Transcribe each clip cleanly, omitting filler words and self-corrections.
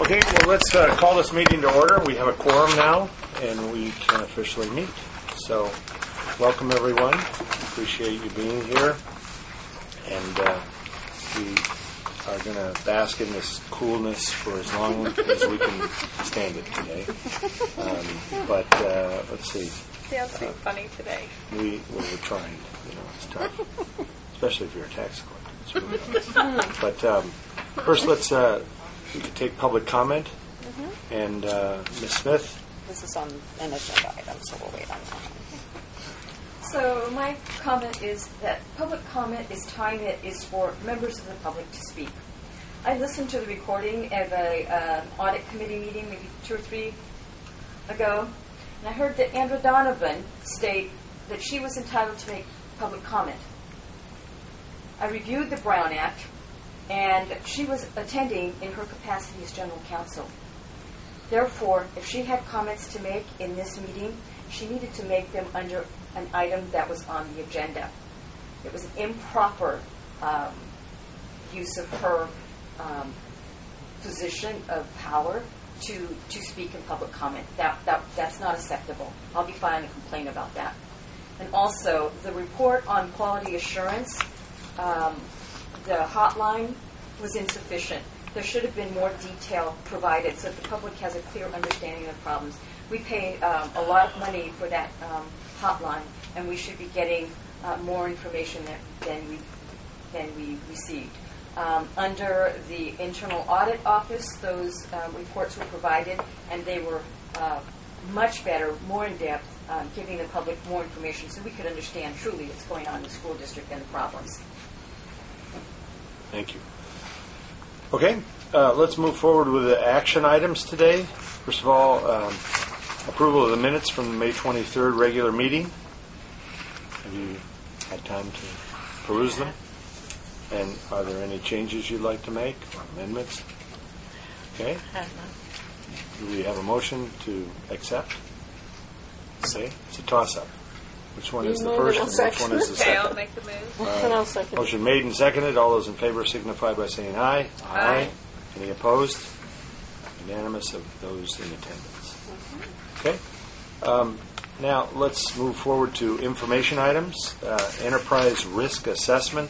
Okay, well, let's call this meeting to order. We have a quorum now, and we can officially meet. So, welcome, everyone. Appreciate you being here. And we are going to bask in this coolness for as long as we can stand it today. But let's see. Dancing funny today. We're trying. It's tough, especially if you're a tax collector. It's really tough. But first, we could take public comment. And Ms. Smith. This is on an agenda item, so we'll wait on that. So my comment is that public comment is time that is for members of the public to speak. I listened to the recording of an audit committee meeting maybe 2 or 3 ago, and I heard that Andra Donovan state that she was entitled to make public comment. I reviewed the Brown Act, and she was attending in her capacity as general counsel. Therefore, if she had comments to make in this meeting, she needed to make them under an item that was on the agenda. It was an improper use of her position of power to speak in public comment. That's not acceptable. I'll be filing a complaint about that. And also, the report on quality assurance, the hotline was insufficient. There should have been more detail provided so that the public has a clear understanding of the problems. We pay a lot of money for that hotline, and we should be getting more information than we received. Under the Internal Audit Office, those reports were provided, and they were much better, more in-depth, giving the public more information so we could understand truly what's going on in the school district and the problems. Thank you. Okay, let's move forward with the action items today. First of all, approval of the minutes from the May 23rd regular meeting. Have you had time to peruse them? And are there any changes you'd like to make or amendments? Okay. Do we have a motion to accept? Say, it's a toss-up. Which one is the first and which one is the second? Okay, I'll make the move. And I'll second. Motion made and seconded. All those in favor signify by saying aye. Aye. Any opposed? Unanimous of those in attendance. Okay. Now let's move forward to information items. Enterprise risk assessment.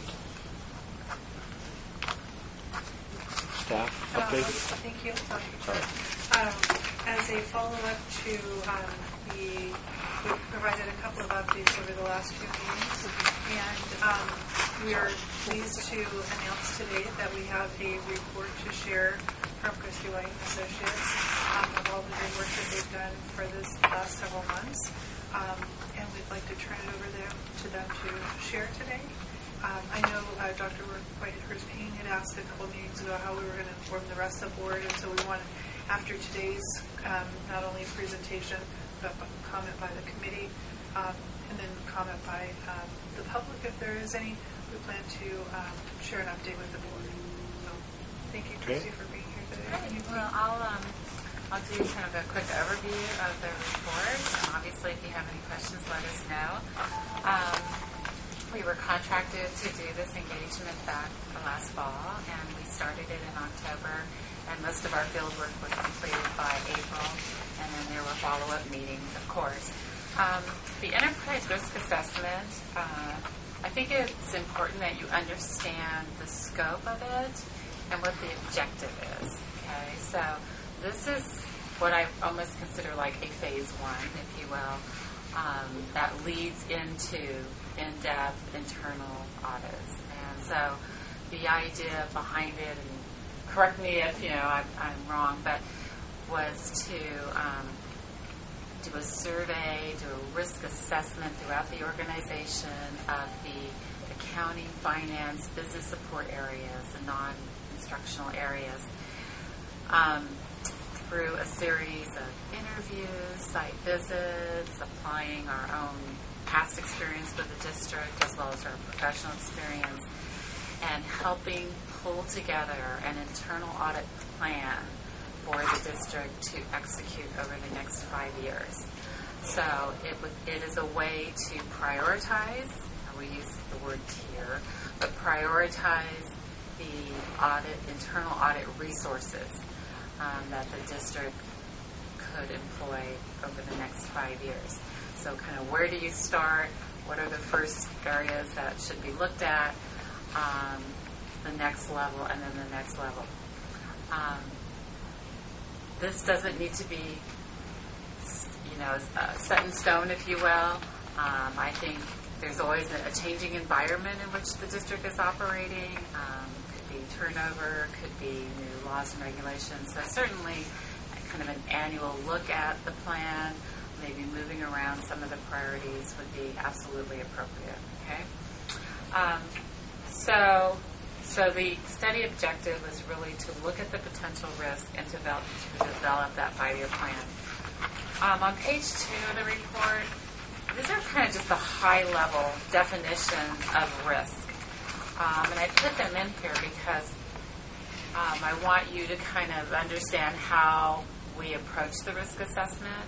Staff update. Thank you. As a follow-up to we've provided a couple of updates over the last few meetings, and we are pleased to announce today that we have a report to share from Christy White and Associates of all the good work that they've done for this last several months, and we'd like to turn it over to them to share today. I know Dr. Whitehurst-Payne had asked a couple of meetings ago how we were going to inform the rest of the board, and so we wanted, after today's not only presentation, but comment by the committee, and then comment by the public if there is any. We plan to share an update with the board. So, thank you, Tracy, for being here today. Well, I'll do kind of a quick overview of the report, and obviously, if you have any questions, let us know. We were contracted to do this engagement back last fall, and we started it in October, and most of our field work was completed by April, and then there were follow-up meetings, of course. The enterprise risk assessment, I think it's important that you understand the scope of it and what the objective is. Okay, so this is what I almost consider like a phase one, if you will, that leads into in-depth internal audits. And so the idea behind it, and correct me if I'm wrong, but was to do a survey, do a risk assessment throughout the organization of the accounting, finance, business support areas, the non-instructional areas, through a series of interviews, site visits, applying our own past experience with the district as well as our professional experience, and helping pull together an internal audit plan for the district to execute over the next 5 years. So it is a way to prioritize, we use the word tier, but prioritize the internal audit resources that the district could employ over the next 5 years. So kind of where do you start? What are the first areas that should be looked at? The next level, and then the next level. This doesn't need to be, set in stone, if you will. I think there's always a changing environment in which the district is operating. Could be turnover, could be new laws and regulations. So certainly kind of an annual look at the plan, maybe moving around some of the priorities would be absolutely appropriate. Okay. So the study objective was really to look at the potential risk and to develop that 5-year plan. On page 2 of the report, these are kind of just the high-level definitions of risk. And I put them in here because I want you to kind of understand how we approach the risk assessment.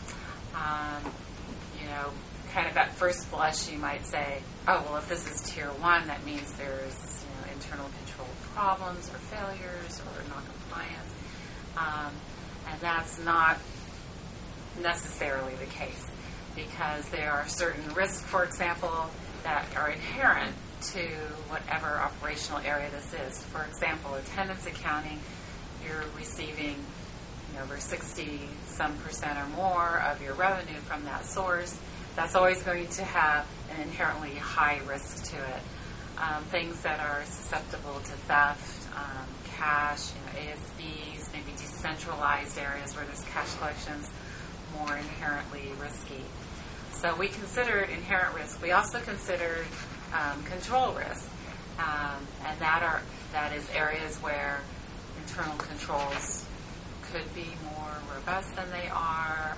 Kind of at first blush, you might say, oh, well, if this is tier 1, that means there's internal control problems or failures or noncompliance. And that's not necessarily the case, because there are certain risks, for example, that are inherent to whatever operational area this is. For example, attendance accounting, you're receiving over 60% or more of your revenue from that source. That's always going to have an inherently high risk to it. Things that are susceptible to theft, cash, ASBs, maybe decentralized areas where there's cash collections, more inherently risky. So we considered inherent risk. We also considered control risk, and that is areas where internal controls could be more robust than they are,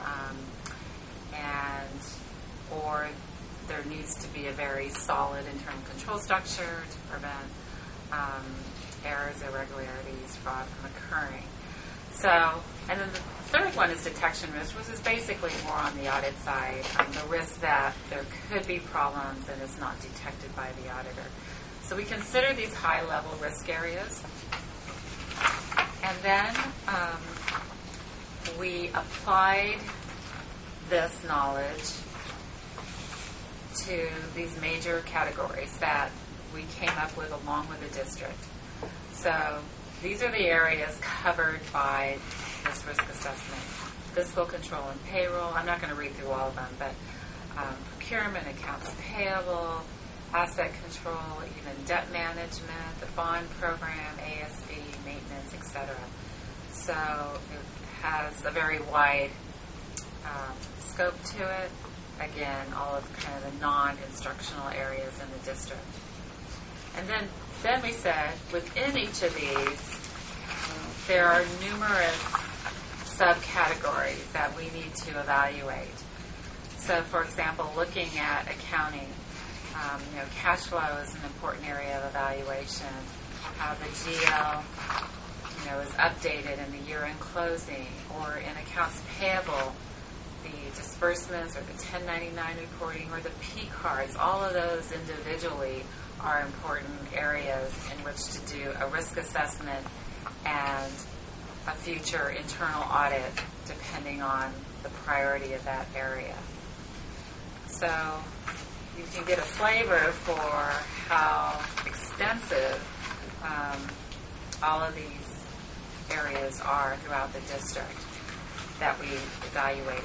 or there needs to be a very solid internal control structure to prevent errors, irregularities, fraud from occurring. So, and then the third one is detection risk, which is basically more on the audit side, the risk that there could be problems and it's not detected by the auditor. So we consider these high-level risk areas, and then we applied this knowledge to these major categories that we came up with along with the district. So these are the areas covered by this risk assessment. Fiscal control and payroll. I'm not going to read through all of them, but procurement, accounts payable, asset control, even debt management, the bond program, ASB, maintenance, etc. So it has a very wide scope to it. Again, all of kind of the non-instructional areas in the district. And then we said, within each of these, there are numerous subcategories that we need to evaluate. So, for example, looking at accounting, cash flow is an important area of evaluation. How the GL, is updated in the year-end closing, or in accounts payable, the disbursements or the 1099 reporting or the P cards. All of those individually are important areas in which to do a risk assessment and a future internal audit depending on the priority of that area. So you can get a flavor for how extensive all of these areas are throughout the district that we evaluated.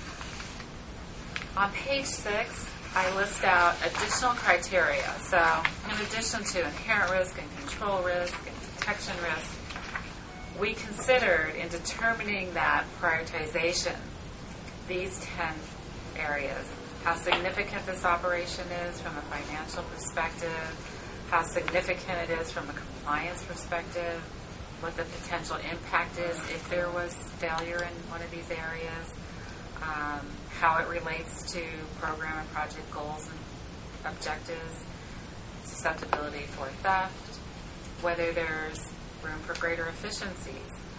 On page 6, I list out additional criteria. So in addition to inherent risk and control risk and detection risk, we considered in determining that prioritization, these 10 areas, how significant this operation is from a financial perspective, how significant it is from a compliance perspective, what the potential impact is if there was failure in one of these areas, how it relates to program and project goals and objectives, susceptibility for theft, whether there's room for greater efficiencies,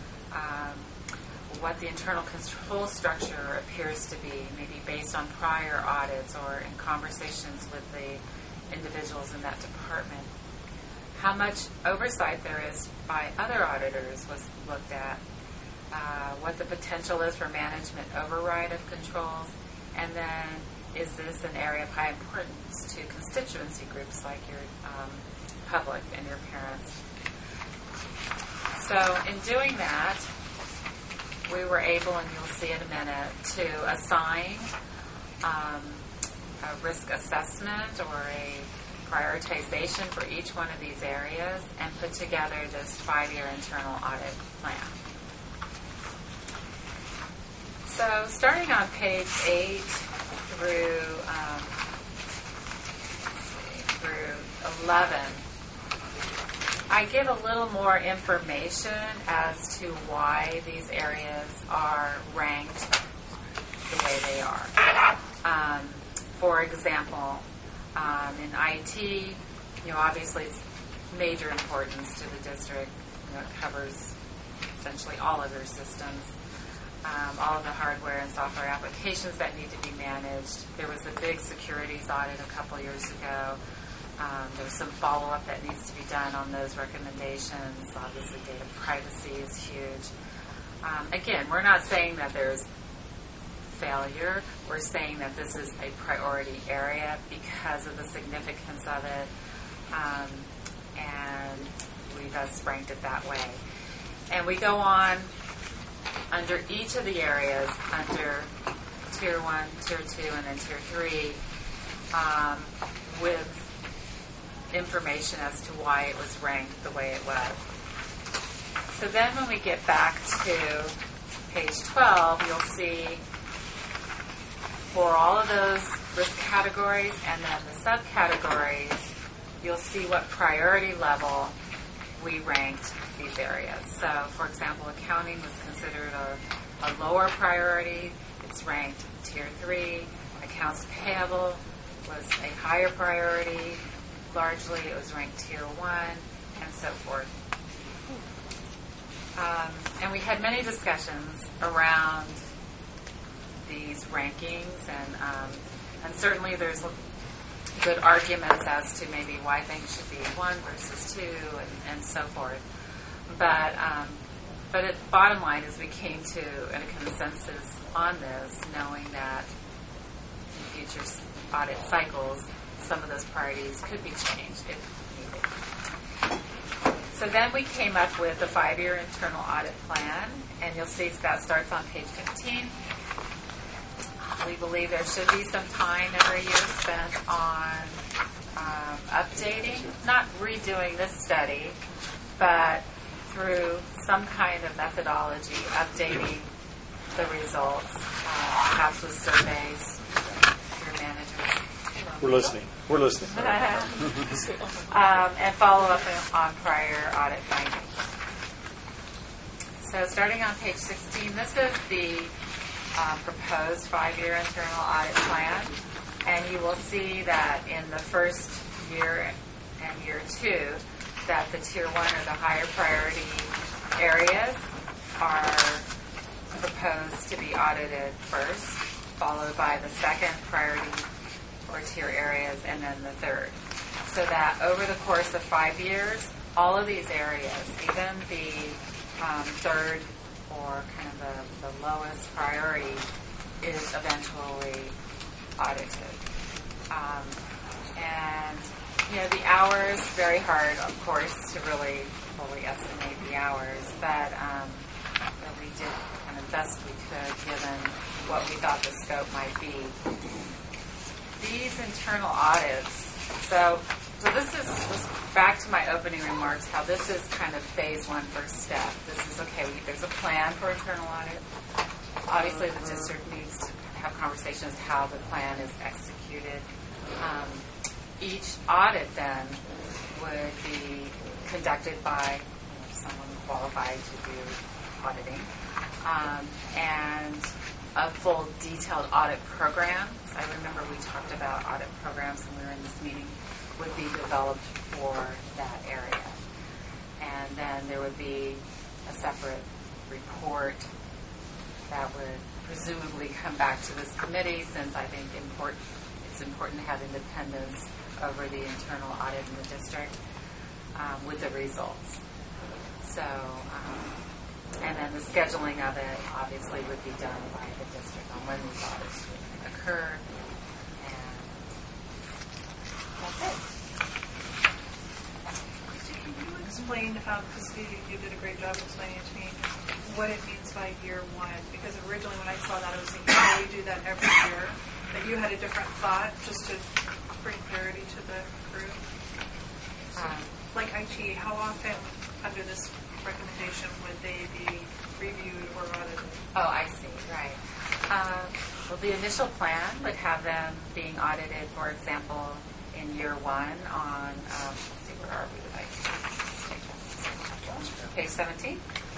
what the internal control structure appears to be, maybe based on prior audits or in conversations with the individuals in that department. How much oversight there is by other auditors was looked at. what the potential is for management override of controls, and then is this an area of high importance to constituency groups like your public and your parents. So in doing that, we were able, and you'll see in a minute, to assign a risk assessment or a prioritization for each one of these areas and put together this 5-year internal audit plan. So starting on page 8 through 11, I give a little more information as to why these areas are ranked the way they are. For example, in IT, obviously it's major importance to the district. It covers essentially all of your systems, all of the hardware and software applications that need to be managed. There was a big securities audit a couple years ago. There's some follow-up that needs to be done on those recommendations. Obviously, data privacy is huge. Again, we're not saying that there's failure. We're saying that this is a priority area because of the significance of it, and we thus ranked it that way. And we go on under each of the areas, under Tier 1, Tier 2, and then Tier 3, with information as to why it was ranked the way it was. So then when we get back to page 12, you'll see for all of those risk categories and then the subcategories, you'll see what priority level we ranked these areas. So, for example, accounting was considered a lower priority. It's ranked Tier 3. Accounts payable was a higher priority. Largely, it was ranked Tier 1, and so forth. And we had many discussions around these rankings, and certainly there's good arguments as to maybe why things should be 1 versus 2, and so forth. But the bottom line is we came to a consensus on this, knowing that in future audit cycles, some of those priorities could be changed if needed. So then we came up with a 5-year internal audit plan, and you'll see that starts on page 15. We believe there should be some time every year spent on updating, not redoing this study, but through some kind of methodology, updating the results, perhaps with surveys, your managers. We're listening. And follow up on prior audit findings. So starting on page 16, this is the proposed 5-year internal audit plan. And you will see that in the first year and year 2, that the Tier 1 or the higher priority areas are proposed to be audited first, followed by the second priority or tier areas, and then the third. So that over the course of 5 years, all of these areas, even the third or kind of the lowest priority, is eventually audited. And, the hours, very hard, of course, to really fully estimate the hours, but we did kind of best we could given what we thought the scope might be. These internal audits, so this is back to my opening remarks, how this is kind of phase 1, first step. This is, okay, there's a plan for internal audit. Obviously, the district needs to have conversations how the plan is executed. Each audit then would be conducted by someone qualified to do auditing, and a full detailed audit program. I remember we talked about audit programs when we were in this meeting, would be developed for that area. And then there would be a separate report that would presumably come back to this committee, since I think it's important to have independence over the internal audit in the district, with the results. So And then the scheduling of it obviously would be done by the district on when these audits would occur. And that's it. Can you explain, because you did a great job explaining it to me, what it means by year one? Because originally when I saw that, I was thinking, oh, we do that every year. But you had a different thought, just to bring clarity to the group. So, like IT, how often under this recommendation would they be reviewed or audited? Oh, I see. Right. Well, the initial plan would have them being audited, for example, in year one on, let's see, where are we tonight? Page 17.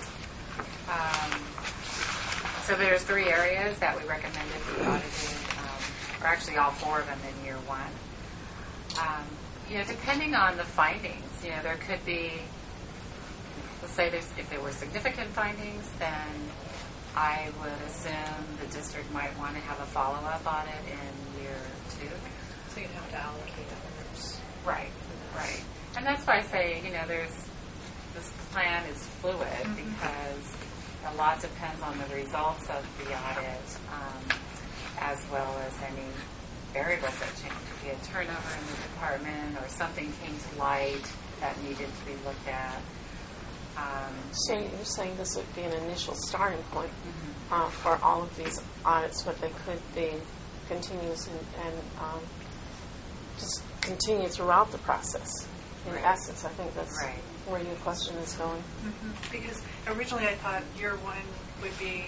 So there's 3 areas that we recommended be audited, or actually all 4 of them in year one. Depending on the findings, there could be, let's say if there were significant findings, then I would assume the district might want to have a follow-up audit in year 2. So you'd have to allocate others. Right. And that's why I say, this plan is fluid because a lot depends on the results of the audit, as well as any variables that change. If you had turnover in the department or something came to light that needed to be looked at. So you're saying this would be an initial starting point for all of these audits, but they could be continuous and just continue throughout the process. In essence, I think that's where your question is going. Mm-hmm. Because originally I thought year one would be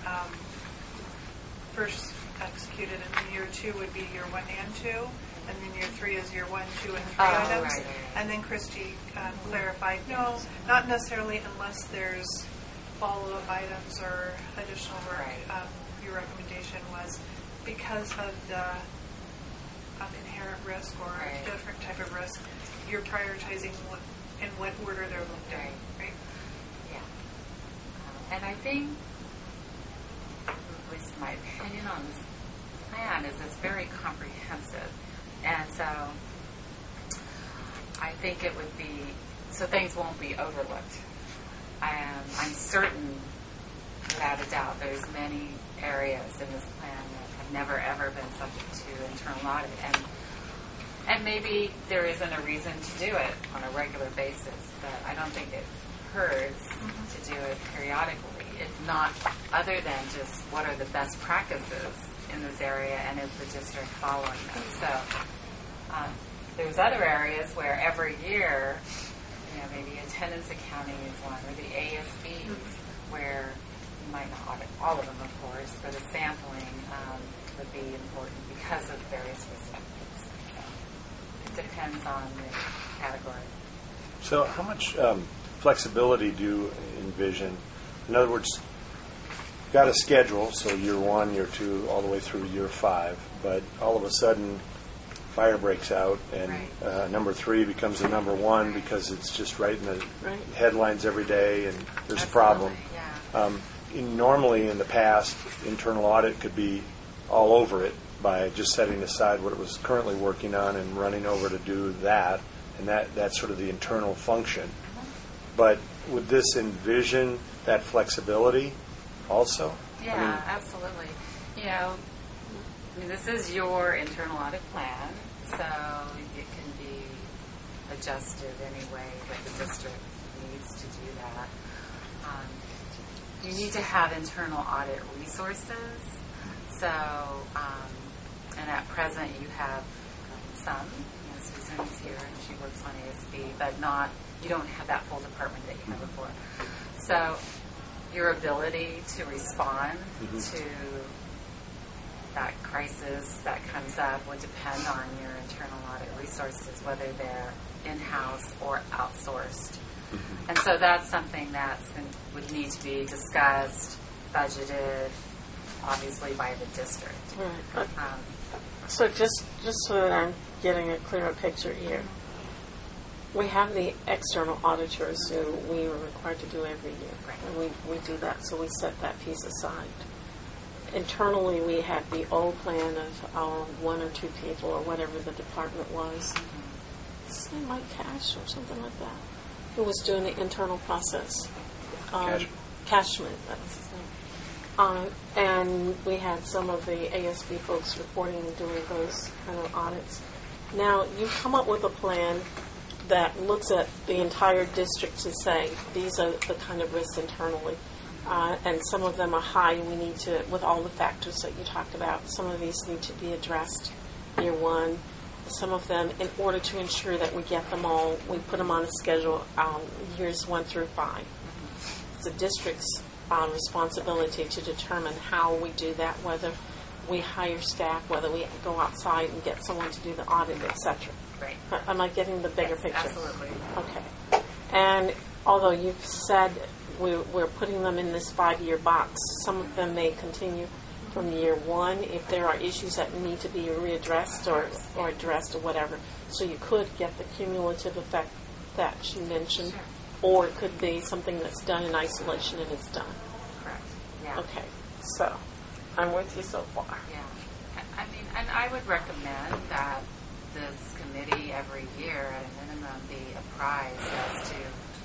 first executed, and then year 2 would be year 1 and 2, and then year 3 is year 1, 2, and 3 items. Right. And then Christy clarified, no, not necessarily unless there's follow-up items or additional work. Right. Your recommendation was because of the inherent risk or a different type of risk, you're prioritizing in what order they're looked at, right? Yeah. And I think, at least my opinion on this plan is it's very comprehensive. And so I think it would be, so things won't be overlooked. I'm certain, without a doubt, there's many areas in this plan that have never, ever been subject to internal audit. And maybe there isn't a reason to do it on a regular basis, but I don't think it hurts to do it periodically, if not other than just what are the best practices in this area and is the district following them. So there's other areas where every year, maybe attendance accounting is one, or the ASBs, where you might not audit all of them, of course, but a sampling would be important because of various risk factors. So it depends on the category. So how much flexibility do you envision? In other words, you've got a schedule, so year 1, year 2, all the way through year 5, but all of a sudden fire breaks out and number 3 becomes a number 1 because it's just right in the headlines every day and there's a problem. Yeah. Normally in the past, internal audit could be all over it by just setting aside what it was currently working on and running over to do that, and that's sort of the internal function. But would this envision that flexibility also? Yeah, absolutely. This is your internal audit plan, so it can be adjusted any way that the district needs to do that. You need to have internal audit resources. So, and at present you have some. Susan's here and she works on ASB, but you don't have that full department that you had before. So your ability to respond to that crisis that comes up would depend on your internal audit resources, whether they're in-house or outsourced. And so that's something that would need to be discussed, budgeted, obviously by the district. Right. So just so that I'm getting a clearer picture here, we have the external auditors who we are required to do every year. Right. And we do that, so we set that piece aside. Internally, we had the old plan of 1 or 2 people or whatever the department was. His name Mike Cash or something like that, who was doing the internal process. Cash. Cashman, that's his name. And we had some of the ASB folks reporting and doing those kind of audits. Now, you've come up with a plan that looks at the entire district to say, these are the kind of risks internally. And some of them are high, and we need to, with all the factors that you talked about, some of these need to be addressed year one. Some of them, in order to ensure that we get them all, we put them on a schedule years 1 through 5. It's the district's responsibility to determine how we do that, whether we hire staff, whether we go outside and get someone to do the audit, etc. Right. Am I getting the bigger Yes, picture? absolutely. Okay. And although you've said we're putting them in this 5-year box, some of them may continue from year 1 if there are issues that need to be readdressed or addressed or whatever. So you could get the cumulative effect that she mentioned, or it could be something that's done in isolation and it's done. Correct. Yeah. Okay. So I'm with you so far. Yeah. I mean, and I would recommend that this committee every year, at a minimum, be apprised as to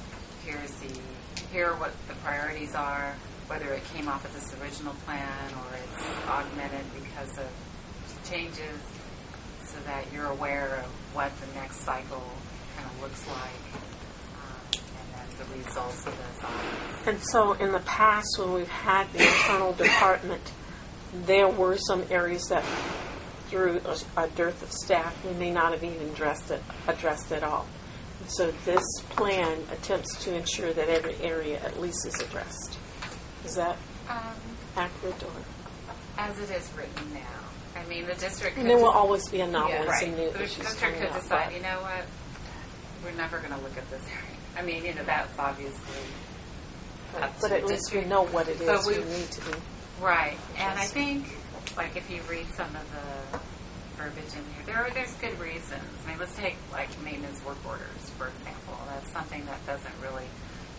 here what the priorities are, whether it came off of this original plan or it's augmented because of changes, so that you're aware of what the next cycle kind of looks like, and then the results of those audits. And so in the past, when we've had the internal department, there were some areas that, through a dearth of staff, we may not have even addressed at all. So this plan attempts to ensure that every area at least is addressed. Is that accurate? Or? As it is written now. I mean, the district And there will always be anomalies right. and new The issues district coming could up, decide, but- you know what, we're never going to look at this area. I mean, that's obviously up to But the at least we district. know what it is But we need to do. Right. And I think, like, if you read some of the verbiage in here, there's good reasons. I mean, let's take, like, maintenance work orders, for example. That's something that doesn't really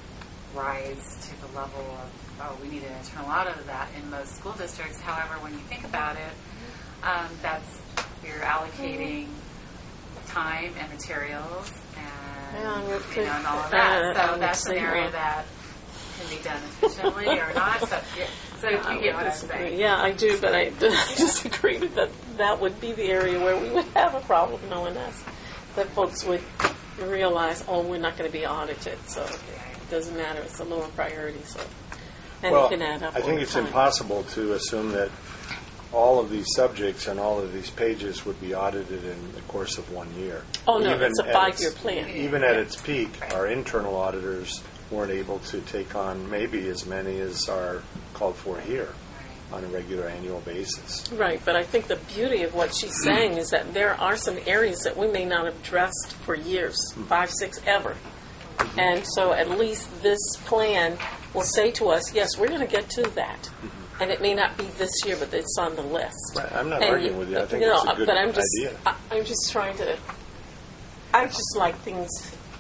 rise to the level of, we need an internal audit of that in most school districts. However, when you think about it, that's, you're allocating time and materials and, and all of that. So that's an area that can be done efficiently or not. So you get what I'm saying. Yeah, I do, but I disagree that that would be the area where we would have a problem knowing us. That folks would realize, we're not going to be audited, so it doesn't matter. It's a lower priority, so and Well, it can add up. I think over it's time. impossible to assume that all of these subjects and all of these pages would be audited in the course of 1 year. Oh, no, Even it's a at 5-year its- plan. Even at its peak, our internal auditors weren't able to take on maybe as many as are called for here on a regular annual basis. Right, but I think the beauty of what she's saying is that there are some areas that we may not have addressed for years, 5, 6, ever. And so at least this plan will say to us, yes, we're going to get to that. And it may not be this year, but it's on the list. Right, I'm not And arguing with you. I think it's a good but I'm just, idea. I'm just trying to, I just like things.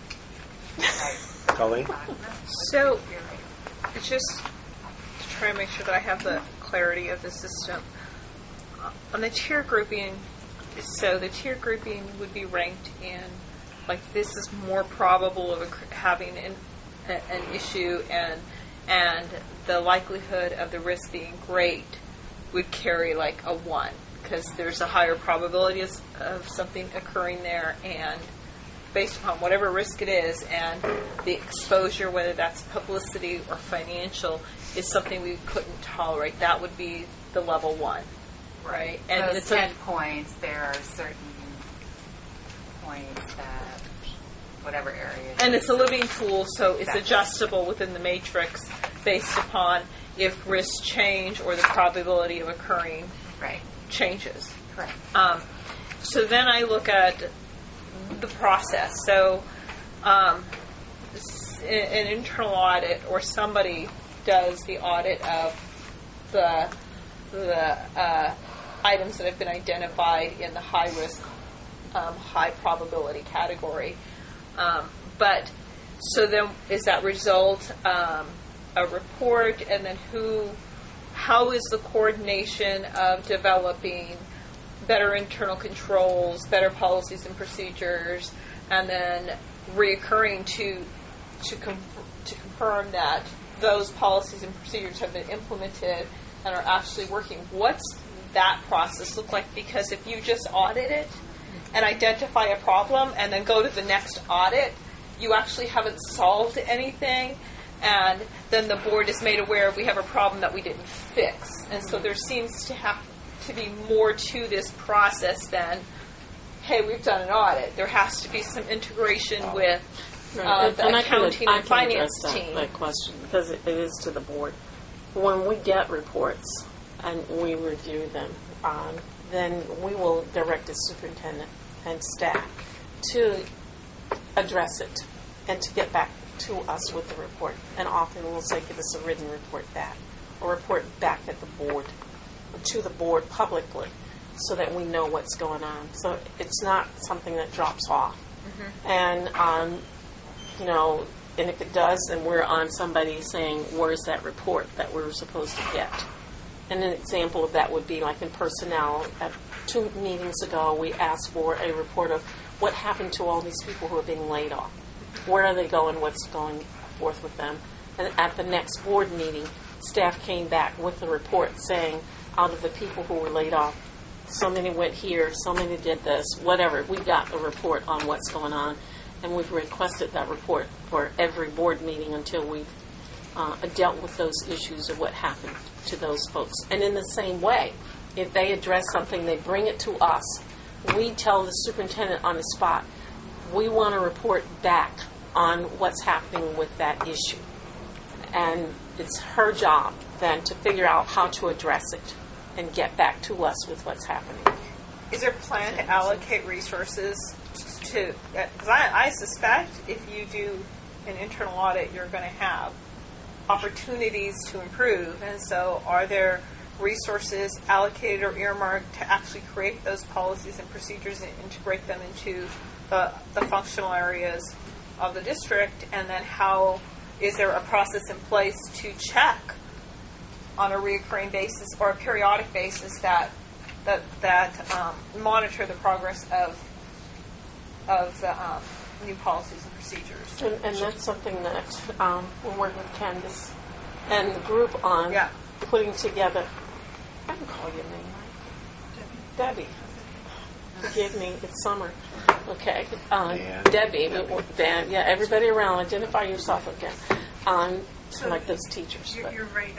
Colleen? So, it's just to try and make sure that I have the clarity of the system. On the tier grouping, so the tier grouping would be ranked in, like, this is more probable of having an issue, and the likelihood of the risk being great would carry like a 1, because there's a higher probability of something occurring there, and based upon whatever risk it is, and the exposure, whether that's publicity or financial, is something we couldn't tolerate. That would be the level 1, right? And Those it's 10 points, there are certain points that whatever area. and it's a living tool, so it's Exactly. adjustable within the matrix based upon if risks change or the probability of occurring Right. changes. Correct. So then I look at the process. So an internal audit, or somebody does the audit of the items that have been identified in the high risk, high probability category. But so then is that result a report, and then how is the coordination of developing better internal controls, better policies and procedures, and then reoccurring to confirm that those policies and procedures have been implemented and are actually working. What's that process look like? Because if you just audit it and identify a problem and then go to the next audit, you actually haven't solved anything, and then the board is made aware we have a problem that we didn't fix. And so there seems to have to be more to this process than, hey, we've done an audit. There has to be some integration with the accounting and finance team. That question, because it is to the board. When we get reports and we review them, then we will direct the superintendent and staff to address it and to get back to us with the report. And often we'll say, give us a written report back, or report back at the board, to the board publicly, so that we know what's going on. So it's not something that drops off. And, and if it does, then we're on somebody saying, where's that report that we were supposed to get? And an example of that would be like in personnel. 2 meetings ago, we asked for a report of what happened to all these people who are being laid off. Where are they going? What's going forth with them? And at the next board meeting, staff came back with a report saying, out of the people who were laid off, so many went here, so many did this, whatever. We got a report on what's going on, and we've requested that report for every board meeting until we've dealt with those issues of what happened to those folks. And in the same way, if they address something, they bring it to us, we tell the superintendent on the spot, we want to report back on what's happening with that issue. And it's her job then to figure out how to address it and get back to us with what's happening. Is there a plan to allocate resources to, because I suspect if you do an internal audit, you're going to have opportunities to improve. And so are there resources allocated or earmarked to actually create those policies and procedures and integrate them into the functional areas of the district? And then how is there a process in place to check on a recurring basis or a periodic basis that monitor the progress of the new policies and procedures? And that's something that we're working with Candace and the group on putting together. I can call your name, right? Debbie. Forgive me, it's summer. Okay. Debbie, Dan, everybody around, identify yourself again. So like those teachers. You're right.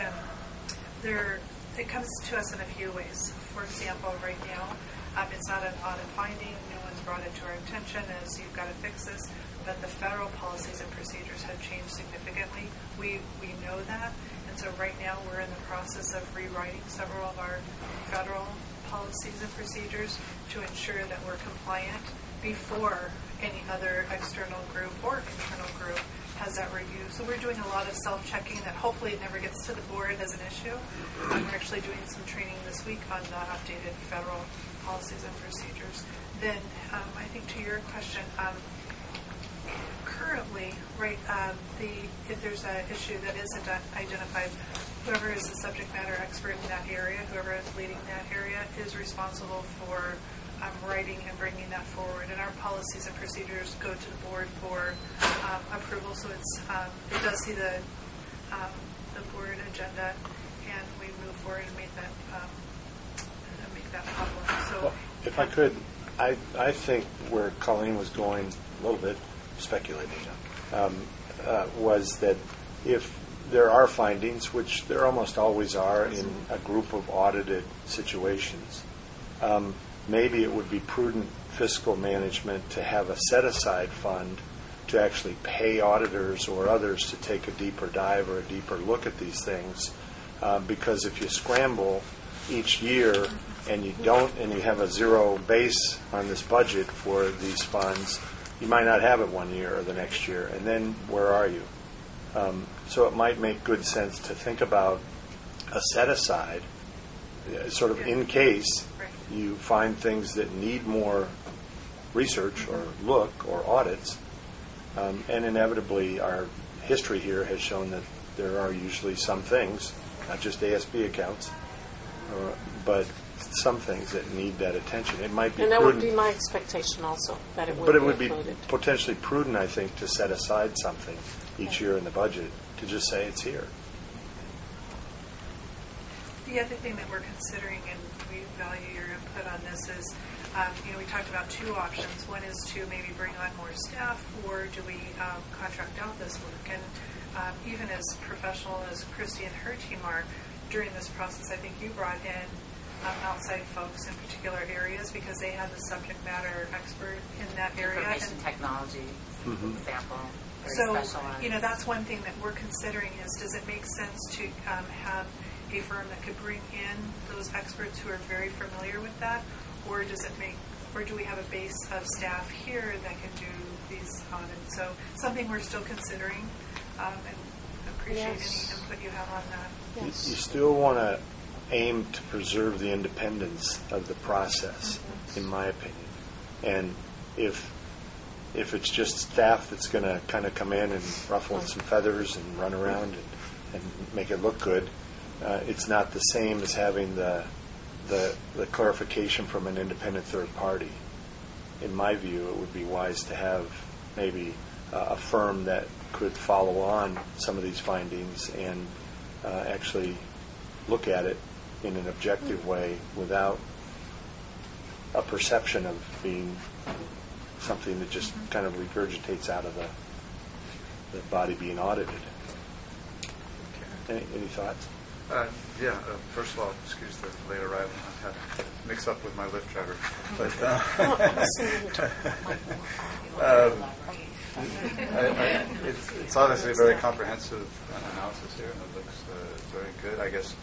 It comes to us in a few ways. For example, right now, it's not an audit finding. No one's brought it to our attention as you've got to fix this. But the federal policies and procedures have changed significantly. We know that. And so right now we're in the process of rewriting several of our federal policies and procedures to ensure that we're compliant before any other external group or internal group has that review. So we're doing a lot of self-checking that hopefully it never gets to the board as an issue. We're actually doing some training this week on the updated federal policies and procedures. Then I think to your question, currently, right, if there's an issue that is identified, whoever is the subject matter expert in that area, whoever is leading that area, is responsible for writing and bringing that forward. And our policies and procedures go to the board for approval. So it does see the board agenda, and we move forward and make that public. So, well, if I could, I think where Colleen was going a little bit, speculating, was that if there are findings, which there almost always are in a group of audited situations, maybe it would be prudent fiscal management to have a set-aside fund to actually pay auditors or others to take a deeper dive or a deeper look at these things. Because if you scramble each year and you have a zero base on this budget for these funds, you might not have it one year or the next year. And then where are you? So it might make good sense to think about a set-aside, sort of in case you find things that need more research or look or audits. And inevitably, our history here has shown that there are usually some things, not just ASB accounts, but some things that need that attention. It might be and that prudent, would be my expectation also, that it would but be it would be included. potentially prudent, I think, to set aside something each year in the budget to just say it's here. The other thing that we're considering, and we value your input on this, is, we talked about two options. One is to maybe bring on more staff, or do we contract out this work? And even as professional as Christy and her team are, during this process, I think you brought in outside folks in particular areas because they had the subject matter expert in that area. Information technology, example, very So, specialized. that's one thing that we're considering is, does it make sense to have a firm that could bring in those experts who are very familiar with that, or do we have a base of staff here that can do these audits? So something we're still considering, and appreciate Yes. any input you have on that. You still want to aim to preserve the independence of the process, in my opinion. And if it's just staff that's going to kind of come in and ruffle some feathers and run around and make it look good, it's not the same as having the clarification from an independent third party. In my view, it would be wise to have maybe a firm that could follow on some of these findings and actually look at it in an objective way without a perception of being something that just kind of regurgitates out of the body being audited. Any thoughts? First of all, excuse the late arrival. I had a mix-up with my Lyft driver. But it's obviously a very comprehensive analysis here, and it looks very good. I guess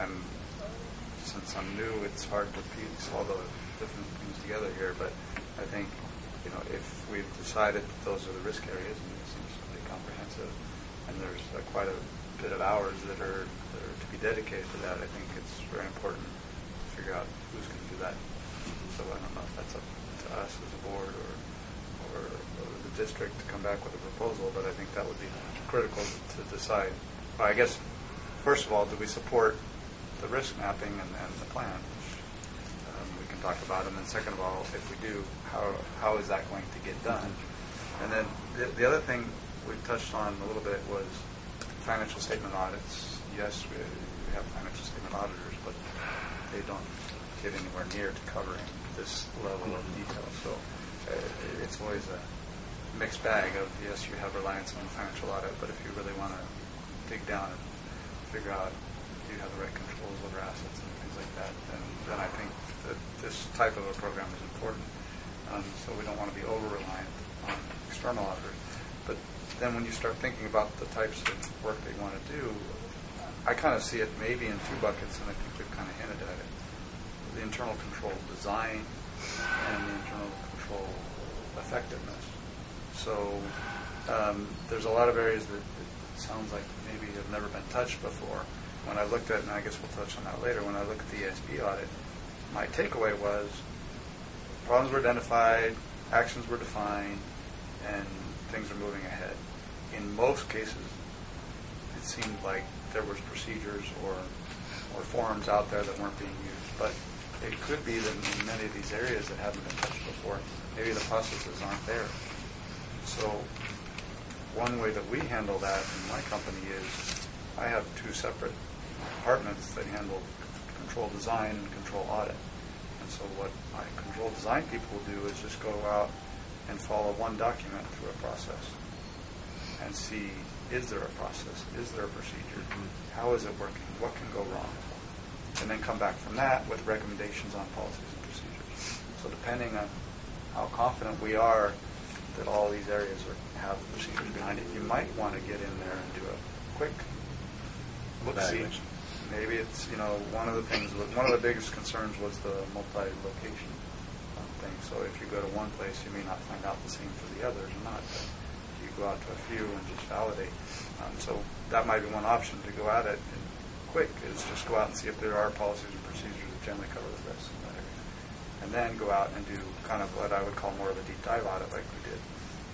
since I'm new, it's hard to piece all the different things together here, but I think, if we've decided that those are the risk areas, and it seems pretty comprehensive, and there's quite a bit of hours that are to be dedicated to that, I think it's very important to figure out who's going to do that. So I don't know if that's up to us as a board or the district to come back with a proposal, but I think that would be critical to decide. Well, I guess, first of all, do we support the risk mapping and the plan, which we can talk about, and then second of all, if we do, how is that going to get done? And then the other thing we touched on a little bit was financial statement audits. Yes, we have financial statement auditors, but they don't get anywhere near to covering this level of detail. So it's always a mixed bag of, yes, you have reliance on financial audit, but if you really want to dig down and figure out do you have the right controls over assets and things like that, then I think that this type of a program is important. So we don't want to be over-reliant on external auditors. But then when you start thinking about the types of work they want to do, I kind of see it maybe in two buckets, and I think we've kind of hinted at it. The internal control design and the internal control effectiveness. So there's a lot of areas that it sounds like maybe have never been touched before. When I looked at, and I guess we'll touch on that later, when I looked at the ESB audit, my takeaway was problems were identified, actions were defined, and things are moving ahead. In most cases, it seemed like there was procedures or forms out there that weren't being used. But it could be that in many of these areas that haven't been touched before, maybe the processes aren't there. So one way that we handle that in my company is I have two separate departments that handle control design and control audit. And so what my control design people will do is just go out and follow one document through a process and see, is there a process? Is there a procedure? How is it working? What can go wrong? And then come back from that with recommendations on policies and procedures. So depending on how confident we are that all these areas have the procedures behind it, you might want to get in there and do a quick look-see. Maybe it's, one of the biggest concerns was the multi-location thing. So if you go to one place, you may not find out the same for the others or not. But you go out to a few and just validate. So that might be one option to go at it and quick, is just go out and see if there are policies and procedures that generally cover the risks in that area. And then go out and do kind of what I would call more of a deep dive audit like you did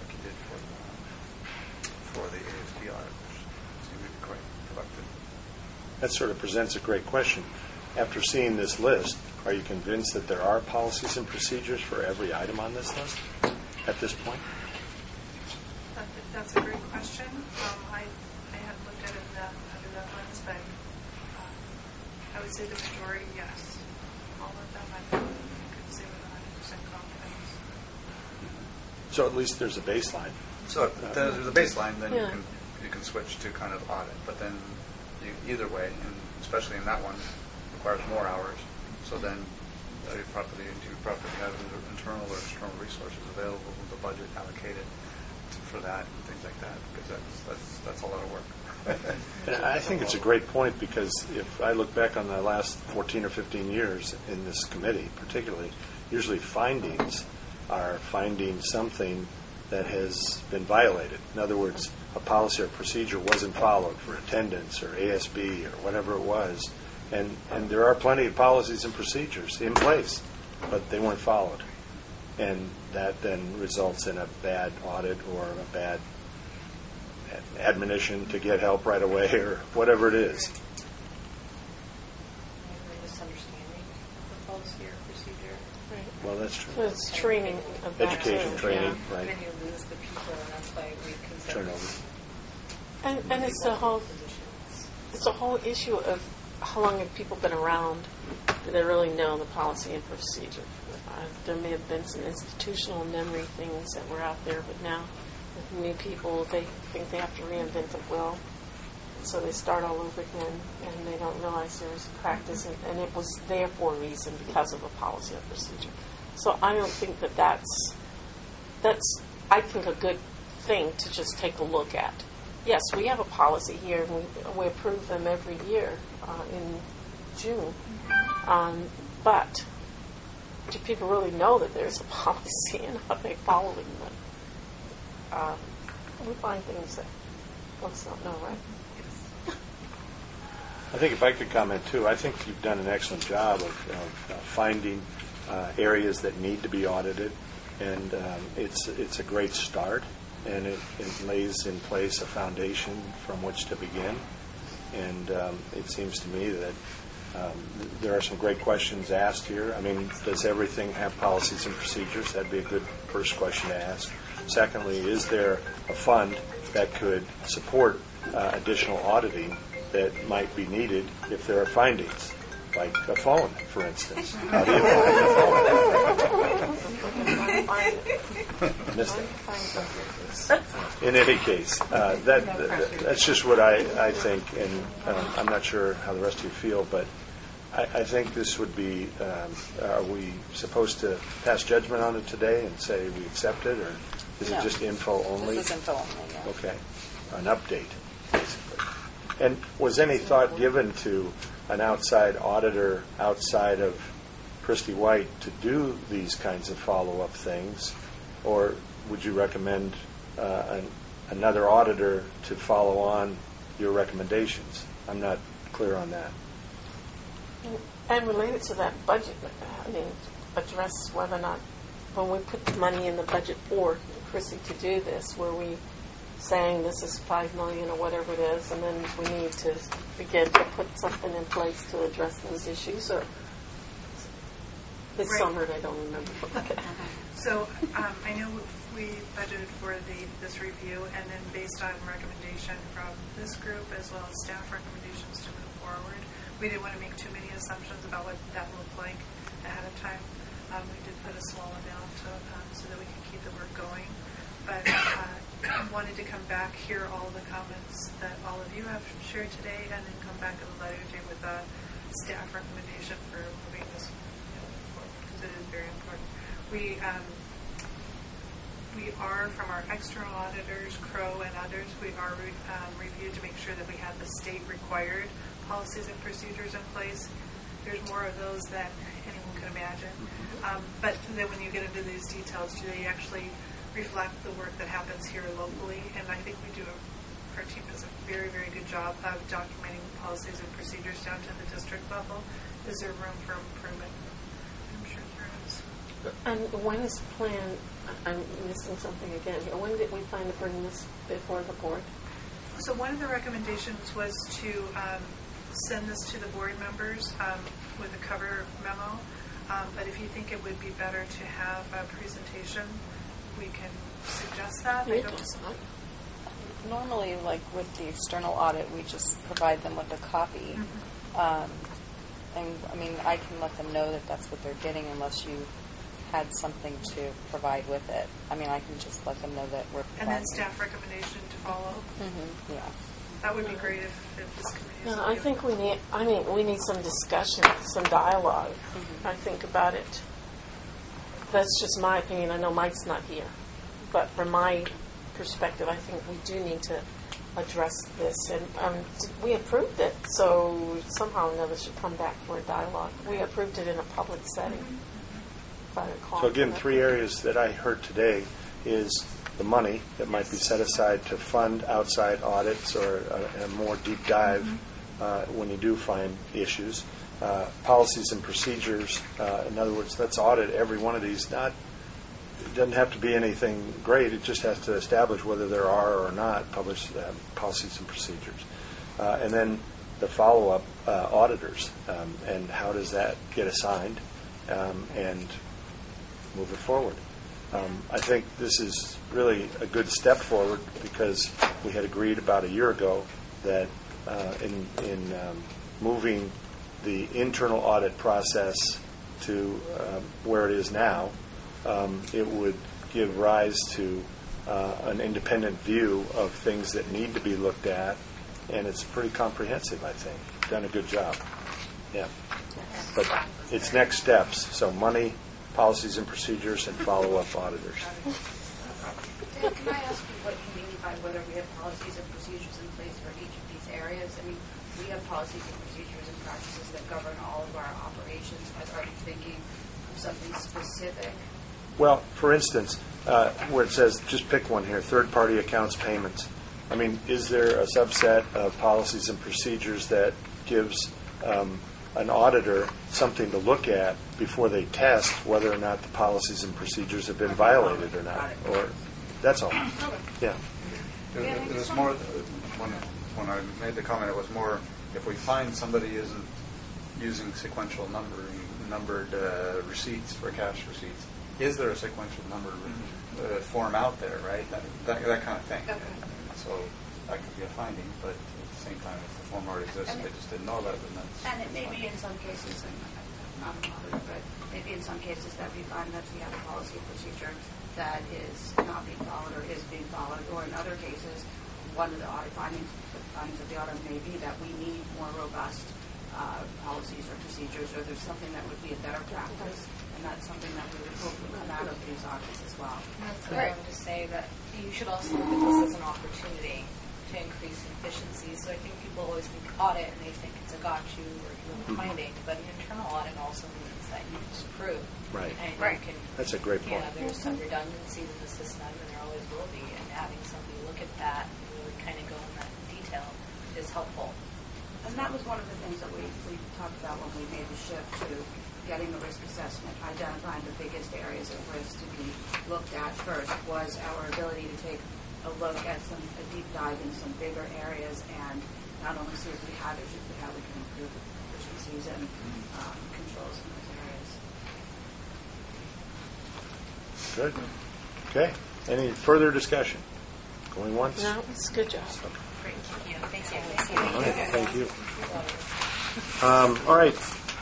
for the ASB audit, which seemed to be quite productive. That sort of presents a great question. After seeing this list, are you convinced that there are policies and procedures for every item on this list at this point? That's a great question. I hadn't looked at it under that lens, but I would say the majority, yes. All of them, I could say with 100% confidence. So at least there's a baseline. So if there's a baseline, then Yeah. you can switch to kind of audit. But then either way, and especially in that one, requires more hours. So then you probably have either internal or external resources available with the budget allocated for that and things like that, because that's a lot of work. And I think it's a great point, because if I look back on the last 14 or 15 years in this committee particularly, usually findings are finding something that has been violated. In other words, a policy or procedure wasn't followed for attendance or ASB or whatever it was. And there are plenty of policies and procedures in place, but they weren't followed. And that then results in a bad audit or a bad admonition to get help right away or whatever it is. Misunderstanding of the policy or procedure. Right. Well, that's true. So it's training of that Education, too. training, Yeah. right. Then you lose the people, and that's why we consider Turnover. And it's the whole positions. it's a whole issue of how long have people been around? Do they really know the policy and procedure? There may have been some institutional memory things that were out there, but now with new people, they think they have to reinvent the wheel. So they start all over again, and they don't realize there was practice, and it was there for a reason because of a policy or procedure. So I don't think that's I think a good thing to just take a look at. Yes, we have a policy here, and we approve them every year in June. But do people really know that there's a policy and are they following them? We find things that folks don't know, right? I think if I could comment too, I think you've done an excellent job of finding areas that need to be audited, and it's a great start, and it lays in place a foundation from which to begin. And it seems to me that there are some great questions asked here. I mean, does everything have policies and procedures? That'd be a good first question to ask. Secondly, is there a fund that could support additional auditing that might be needed if there are findings, like a phone, for instance? How do you Missed it. In any case, that's just what I think, and I'm not sure how the rest of you feel, but I think this would be, are we supposed to pass judgment on it today and say we accept it, or is it just info only? This is info only, yeah. Okay, an update, basically. And was any thought given to an outside auditor outside of Christy White to do these kinds of follow-up things, or would you recommend another auditor to follow on your recommendations? I'm not clear on that. And related to that budget, I mean, address whether or not, when we put the money in the budget for Chrissy to do this, were we saying this is $5 million or whatever it is, and then we need to begin to put something in place to address those issues, or this Right. summer, I don't remember. Okay. So I know we budgeted for this review, and then based on recommendation from this group as well as staff recommendations to move forward, we didn't want to make too many assumptions about what that looked like ahead of time. We did put a small amount so that we can keep the work going. But I wanted to come back, hear all the comments that all of you have shared today, and then come back at a later date with a staff recommendation for moving this forward, because it is very important. We are, from our external auditors, Crow and others, we are reviewed to make sure that we have the state-required policies and procedures in place. There's more of those than anyone can imagine. But then when you get into these details, do they actually reflect the work that happens here locally? And I think our team does a very, very good job of documenting policies and procedures down to the district level. Is there room for improvement? I'm sure there is. And when is the plan, I'm missing something again here, when did we plan to bring this before the board? So one of the recommendations was to send this to the board members with a cover memo. But if you think it would be better to have a presentation we can suggest that. I You don't- decide. Normally, like with the external audit, we just provide them with a copy. And I mean, I can let them know that that's what they're getting unless you had something to provide with it. I mean, I can just let them know that we're And then providing. staff recommendation to follow. Yeah. That would be great if this committee is. Yeah, I think we need some discussion, some dialogue. I think about it. That's just my opinion. I know Mike's not here. But from my perspective, I think we do need to address this. And we approved it, so somehow or another it should come back for a dialogue. We approved it in a public setting, if I recall. So again, 3 areas that I heard today is the money that might be set aside to fund outside audits or a more deep dive when you do find issues. Policies and procedures. In other words, let's audit every one of these. It doesn't have to be anything great. It just has to establish whether there are or not published policies and procedures. And then the follow-up auditors, and how does that get assigned and move it forward. I think this is really a good step forward because we had agreed about a year ago that in moving the internal audit process to where it is now, it would give rise to an independent view of things that need to be looked at, and it's pretty comprehensive, I think. Done a good job. Yeah. But it's next steps, so money, policies and procedures, and follow-up auditors. Dan, can I ask you what you mean by whether we have policies and procedures in place for each of these areas? I mean, we have policies and procedures and practices that govern all of our operations. Are you thinking of something specific? Well, for instance, where it says, just pick one here, third-party accounts payments. I mean, is there a subset of policies and procedures that gives an auditor something to look at before they test whether or not the policies and procedures have been violated or not? Or that's all. Yeah. It was more, when I made the comment, it was more if we find somebody isn't using sequential numbered receipts for cash receipts, is there a sequential numbered form out there, right? That kind of thing. Okay. So that could be a finding, but at the same time, if the form already exists, they just didn't know about it, then that's... And it may be in some cases, and not an auditor, but maybe in some cases that we find that we have a policy or procedure that is not being followed or is being followed, or in other cases, one of the audit findings of the audit may be that we need more robust policies or procedures, or there's something that would be a better practice, and that's something that we would hope will come out of these audits as well. That's what I wanted to say, that you should also look at this as an opportunity to increase efficiency. So I think people always think audit and they think it's a got you or you're finding, but an internal audit also means that you disapprove. Right. And Right. you can, That's a great point. there's some redundancies in the system, and there always will be, and having somebody look at that and really kind of go in that detail is helpful. And that was one of the things that we talked about when we made the shift to getting a risk assessment, identifying the biggest areas of risk to be looked at first, was our ability to take a look at a deep dive in some bigger areas and not only see if we have issues, but how we can improve efficiencies and controls in those areas. Good. Okay. Any further discussion? Going once? No, it's a good job. Great. Thank you. All right, thank you. All right.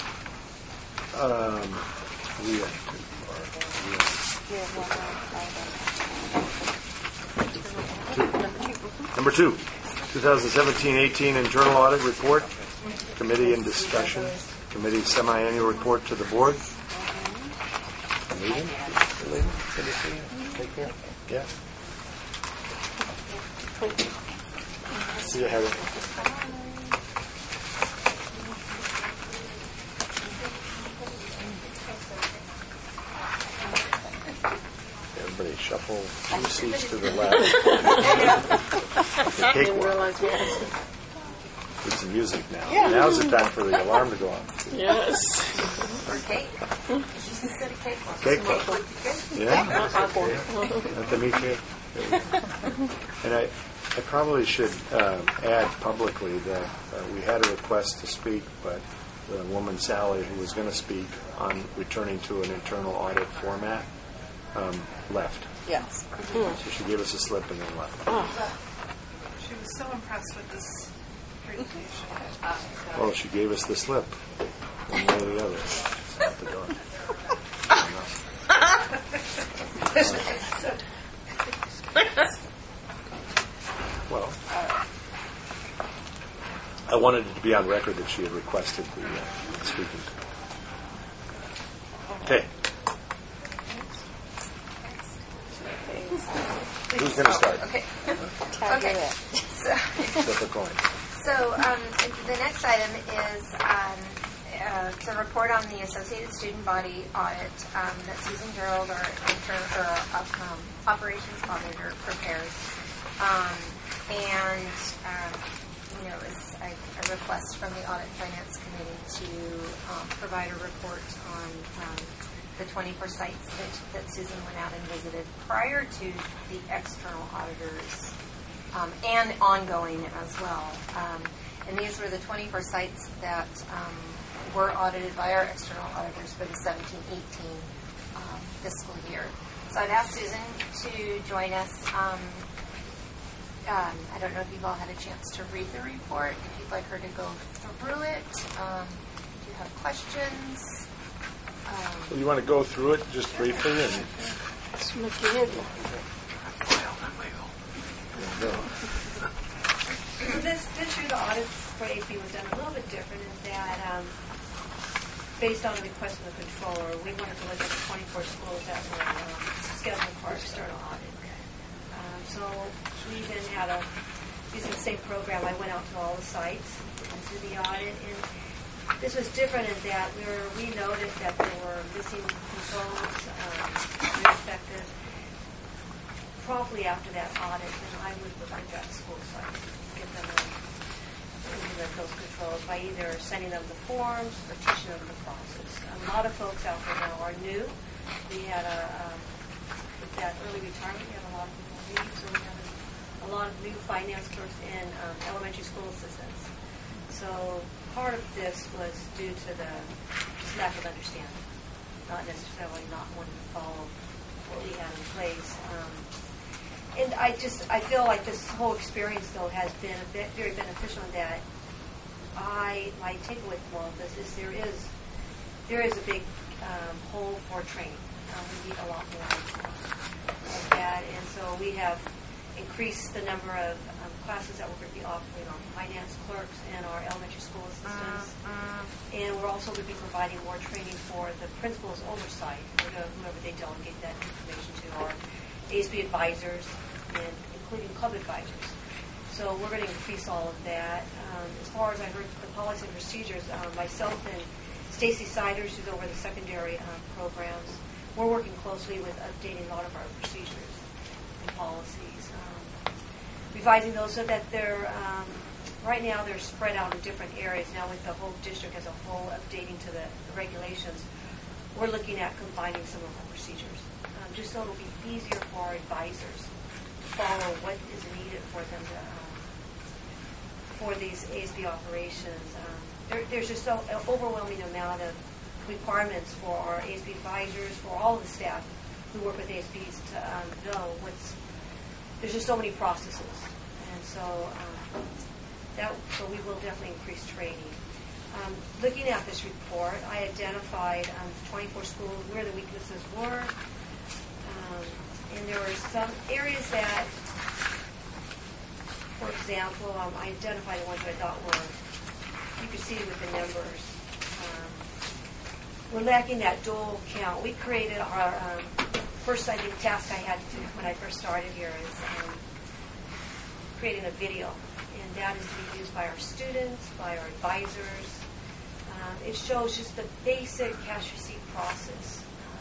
Number 2, 2017-18 Internal Audit Report, Committee and Discussion, Committee Semi-Annual Report to the Board. Meeting? Good to see you. Take care. Yeah. See you, Heather. Everybody shuffle 2 seats to the left. The I cake didn't walk. realize we had some. Need some music now. Now's the time for the alarm to go off. Yes. Or cake. She said a cake walk. Cake walk. Yeah? Let them eat cake. And I probably should add publicly that we had a request to speak, but the woman, Sally, who was going to speak on returning to an internal audit format, left. Yes. So she gave us a slip and then left. She was so impressed with this presentation. Well, she gave us the slip. One way or the other. She's out the door. Well, I wanted it to be on record that she had requested the speaking. Okay. Who's going to start? Okay. Flip a coin. So the next item is it's a report on the Associated Student Body audit that Susan Gerald, our operations auditor, prepares. It's a request from the Audit Finance Committee to provide a report on the 24 sites that Susan went out and visited prior to the external auditors and ongoing as well. And these were the 24 sites that were audited by our external auditors for the 17-18 fiscal year. So I've asked Susan to join us. I don't know if you've all had a chance to read the report. If you'd like her to go through it, if you have questions. Well, you want to go through it just briefly? And This year, the audit for AP was done a little bit different in that, based on the request of the controller, we wanted to look at the 24 schools that were scheduled for external audit. So we then using the same program, I went out to all the sites and did the audit. And this was different in that we noted that there were missing controls, ineffective. Promptly after that audit, then I would look at school sites, get them implement those controls by either sending them the forms or teaching them the process. A lot of folks out there now are new. We had with that early retirement, we had a lot of people leave, so we had a lot of new finance clerks and elementary school assistants. So part of this was due to the just lack of understanding, not necessarily not wanting to follow what we had in place. And I feel like this whole experience, though, has been very beneficial in that my takeaway from all of this is there is a big hole for training. We need a lot more of that. And so we have increased the number of classes that we're going to be offering our finance clerks and our elementary school assistants. And we're also going to be providing more training for the principal's oversight, whoever they delegate that information to, our ASB advisors, and including club advisors. So we're going to increase all of that. As far as I heard the policy and procedures, myself and Stacy Siders, who's over the secondary programs, we're working closely with updating a lot of our procedures and policies, revising those so that they're, right now they're spread out in different areas. Now with the whole district as a whole updating to the regulations, we're looking at combining some of our procedures, just so it'll be easier for our advisors to follow what is needed for them to, for these ASB operations. There's just an overwhelming amount of requirements for our ASB advisors, for all of the staff who work with ASBs to know there's just so many processes. And so so we will definitely increase training. Looking at this report, I identified 24 schools where the weaknesses were. And there were some areas that, for example, I identified the ones that I thought were, you could see with the numbers, we're lacking that dual count. We created our first, I think, task I had to do when I first started here is creating a video. And that is to be used by our students, by our advisors. It shows just the basic cash receipt process.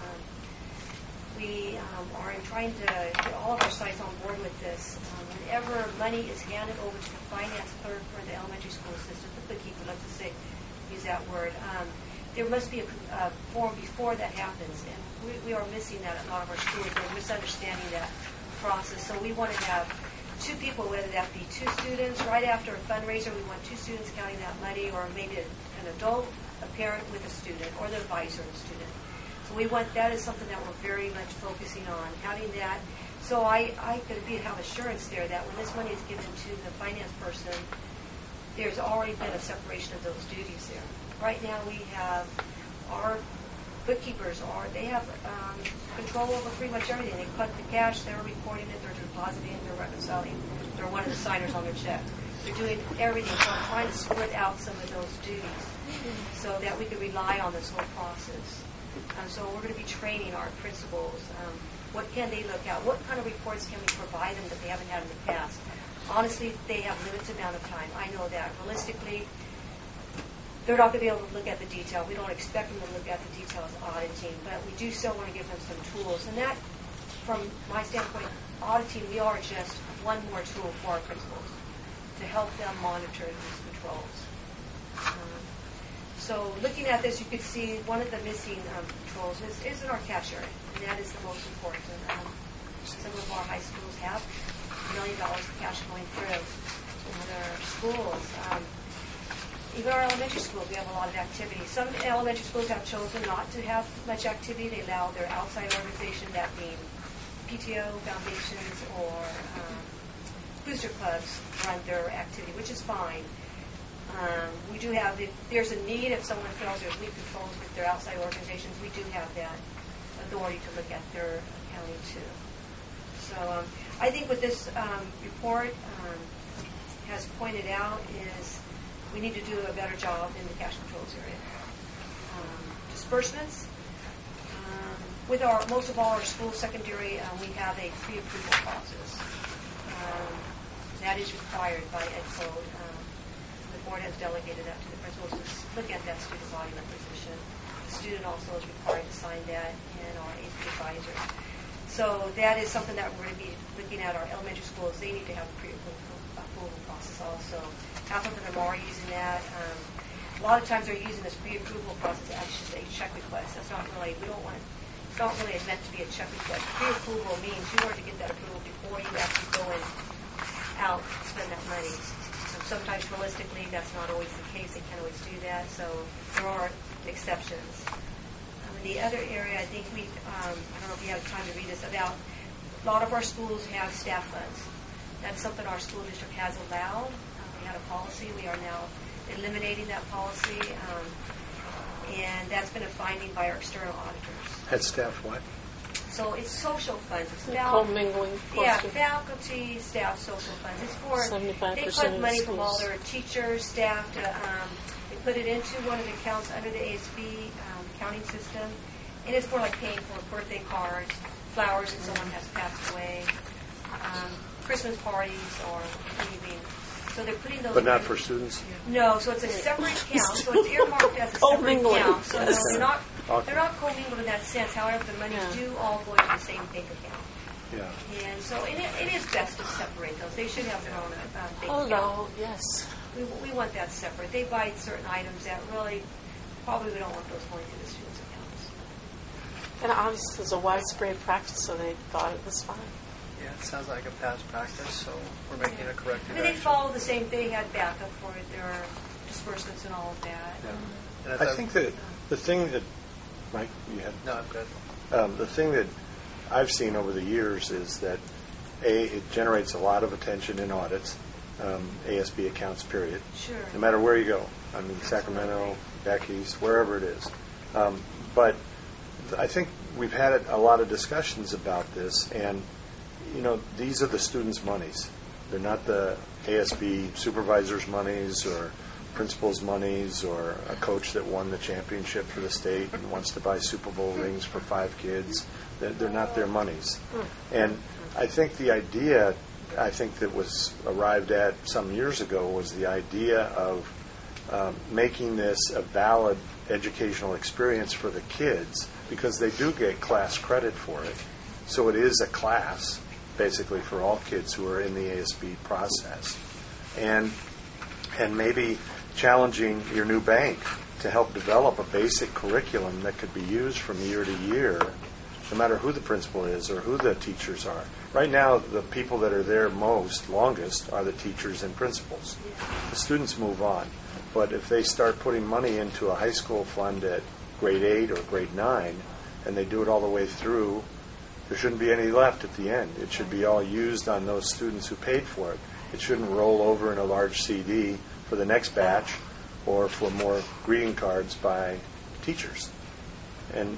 We are trying to get all of our sites on board with this. Whenever money is handed over to the finance clerk or the elementary school assistant, the bookkeeper, let's just say, use that word, there must be a form before that happens. And we are missing that at a lot of our schools. We're misunderstanding that process. So we want to have two people, whether that be two students. Right after a fundraiser, we want two students counting that money, or maybe an adult, a parent with a student, or the advisor and student. So that is something that we're very much focusing on, having that. So I could have assurance there that when this money is given to the finance person, there's already been a separation of those duties there. Right now we have our bookkeepers they have control over pretty much everything. They collect the cash, they're recording it, they're depositing it, they're reconciling, they're one of the signers on their check. They're doing everything. So I'm trying to split out some of those duties so that we can rely on this whole process. So we're going to be training our principals. What can they look at? What kind of reports can we provide them that they haven't had in the past? Honestly, they have limited amount of time. I know that. Realistically, they're not going to be able to look at the detail. We don't expect them to look at the details auditing, but we do still want to give them some tools. And that, from my standpoint, auditing, we are just one more tool for our principals to help them monitor these controls. So looking at this, you could see one of the missing controls is in our cash area, and that is the most important. Some of our high schools have $1 million of cash going through in their schools. Even our elementary schools, we have a lot of activity. Some elementary schools have chosen not to have much activity. They allow their outside organization, that being PTO, foundations, or booster clubs, run their activity, which is fine. We do have, if there's a need, if someone feels there's need controls with their outside organizations, we do have that authority to look at their accounting too. So I think what this report has pointed out is we need to do a better job in the cash controls area. Disbursements. With most of all our school secondary, we have a pre-approval process. That is required by Ed Code. The board has delegated that to the principals to look at that student body requisition. The student also is required to sign that, and our AP advisor. So that is something that we're going to be looking at. Our elementary schools, they need to have a pre-approval process also. Half of them are using that. A lot of times they're using this pre-approval process as actually a check request. That's not really, it's not really meant to be a check request. Pre-approval means you are to get that approval before you actually go in out and spend that money. Sometimes realistically that's not always the case. They can't always do that. So there are exceptions. The other area, I think I don't know if you have time to read this, about a lot of our schools have staff funds. That's something our school district has allowed. We had a policy. We are now eliminating that policy. And that's been a finding by our external auditors. Had staff what? So it's social funds. It's about commingling. Yeah, faculty, staff, social funds. It's for 75% they put money of from all schools. their teachers, staff. They put it into one of the accounts under the ASB accounting system, and it's for like paying for birthday cards, flowers if someone has passed away, Christmas parties, or anything. So they're putting those. But not for students? No, so it's a separate account. So it's earmarked as a separate Commingling. account. So no, Okay. they're not commingled in that sense. However, the monies do all go into the same bank account. Yeah. And so it is best to separate those. They should have their own bank Hello, account. yes. We want that separate. They buy certain items that really probably we don't want those going to the students' accounts. And obviously it's a widespread practice, so they thought it was fine. Yeah, it sounds like a past practice, so we're making a corrective And they action. follow the same. They had backup for their disbursements and all of that. And I think that the thing that, Mike, you had? No, I'm good. The thing that I've seen over the years is that, it generates a lot of attention in audits, ASB accounts, period. Sure. No matter where you go. I mean, Sacramento, back east, wherever it is. But I think we've had a lot of discussions about this, and, these are the students' monies. They're not the ASB supervisor's monies or principal's monies or a coach that won the championship for the state and wants to buy Super Bowl rings for 5 kids. They're not their monies. And I think the idea, that was arrived at some years ago was the idea of making this a valid educational experience for the kids, because they do get class credit for it. So it is a class, basically, for all kids who are in the ASB process. And maybe challenging your new bank to help develop a basic curriculum that could be used from year to year, no matter who the principal is or who the teachers are. Right now, the people that are there longest, are the teachers and principals. The students move on. But if they start putting money into a high school fund at grade 8 or grade 9, and they do it all the way through, there shouldn't be any left at the end. It should be all used on those students who paid for it. It shouldn't roll over in a large CD for the next batch or for more greeting cards by teachers. And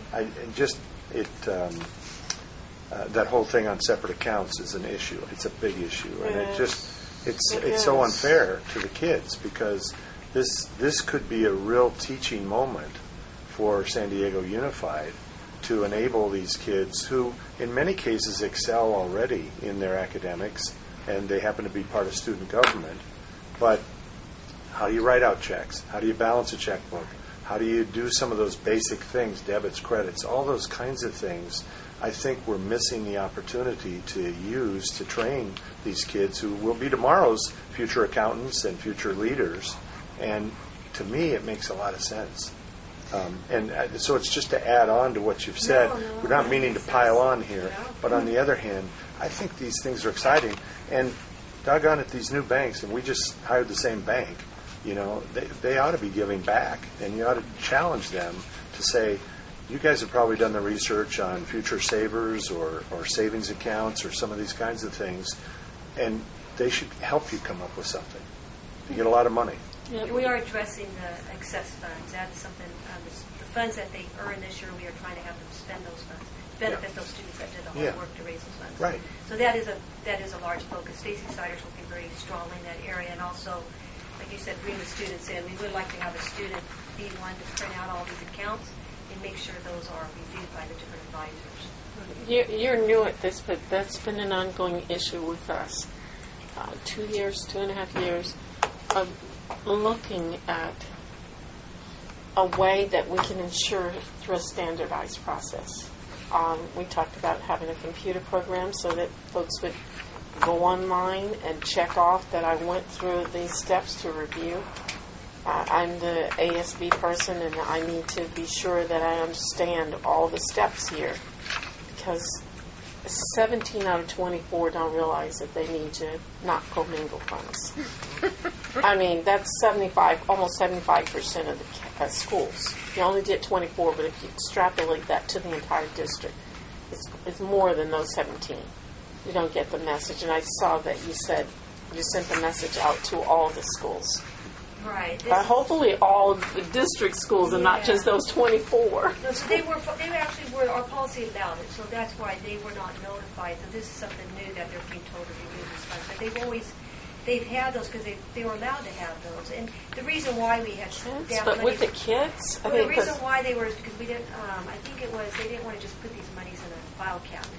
that whole thing on separate accounts is an issue. It's a big issue, and it's so unfair to the kids, because this could be a real teaching moment for San Diego Unified to enable these kids who, in many cases, excel already in their academics, and they happen to be part of student government. But how do you write out checks? How do you balance a checkbook? How do you do some of those basic things, debits, credits, all those kinds of things? I think we're missing the opportunity to use to train these kids who will be tomorrow's future accountants and future leaders. And to me, it makes a lot of sense. So it's just to add on to what you've said. We're not meaning to pile on here. But on the other hand, I think these things are exciting. And doggone it, these new banks, and we just hired the same bank, they ought to be giving back. And you ought to challenge them to say, you guys have probably done the research on future savers or savings accounts or some of these kinds of things, and they should help you come up with something. You get a lot of money. We are addressing the excess funds. That's something, the funds that they earn this year, we are trying to have them spend those funds, benefit those students that did the hard work to raise those funds. Right. So that is a large focus. Stacy Sider's looking very strongly in that area, and also, like you said, bring the students in. We would like to have a student be one to print out all these accounts and make sure those are reviewed by the different advisors. You're new at this, but that's been an ongoing issue with us. 2.5 years, of looking at a way that we can ensure through a standardized process. We talked about having a computer program so that folks would go online and check off that I went through these steps to review. I'm the ASB person, and I need to be sure that I understand all the steps here, because 17 out of 24 don't realize that they need to not commingle funds. I mean, that's almost 75% of the schools. You only did 24, but if you extrapolate that to the entire district, it's more than those 17. You don't get the message. And I saw that you said you sent the message out to all the schools. Right. Hopefully all the district schools and not just those 24. No, so they actually were, our policy allowed it, so that's why they were not notified. So this is something new that they're being told to review this funds. But they've had those because they were allowed to have those. And the reason why we had kids, but with the kids? Well, the reason why they were is because we didn't, I think it was, they didn't want to just put these monies in a file cabinet.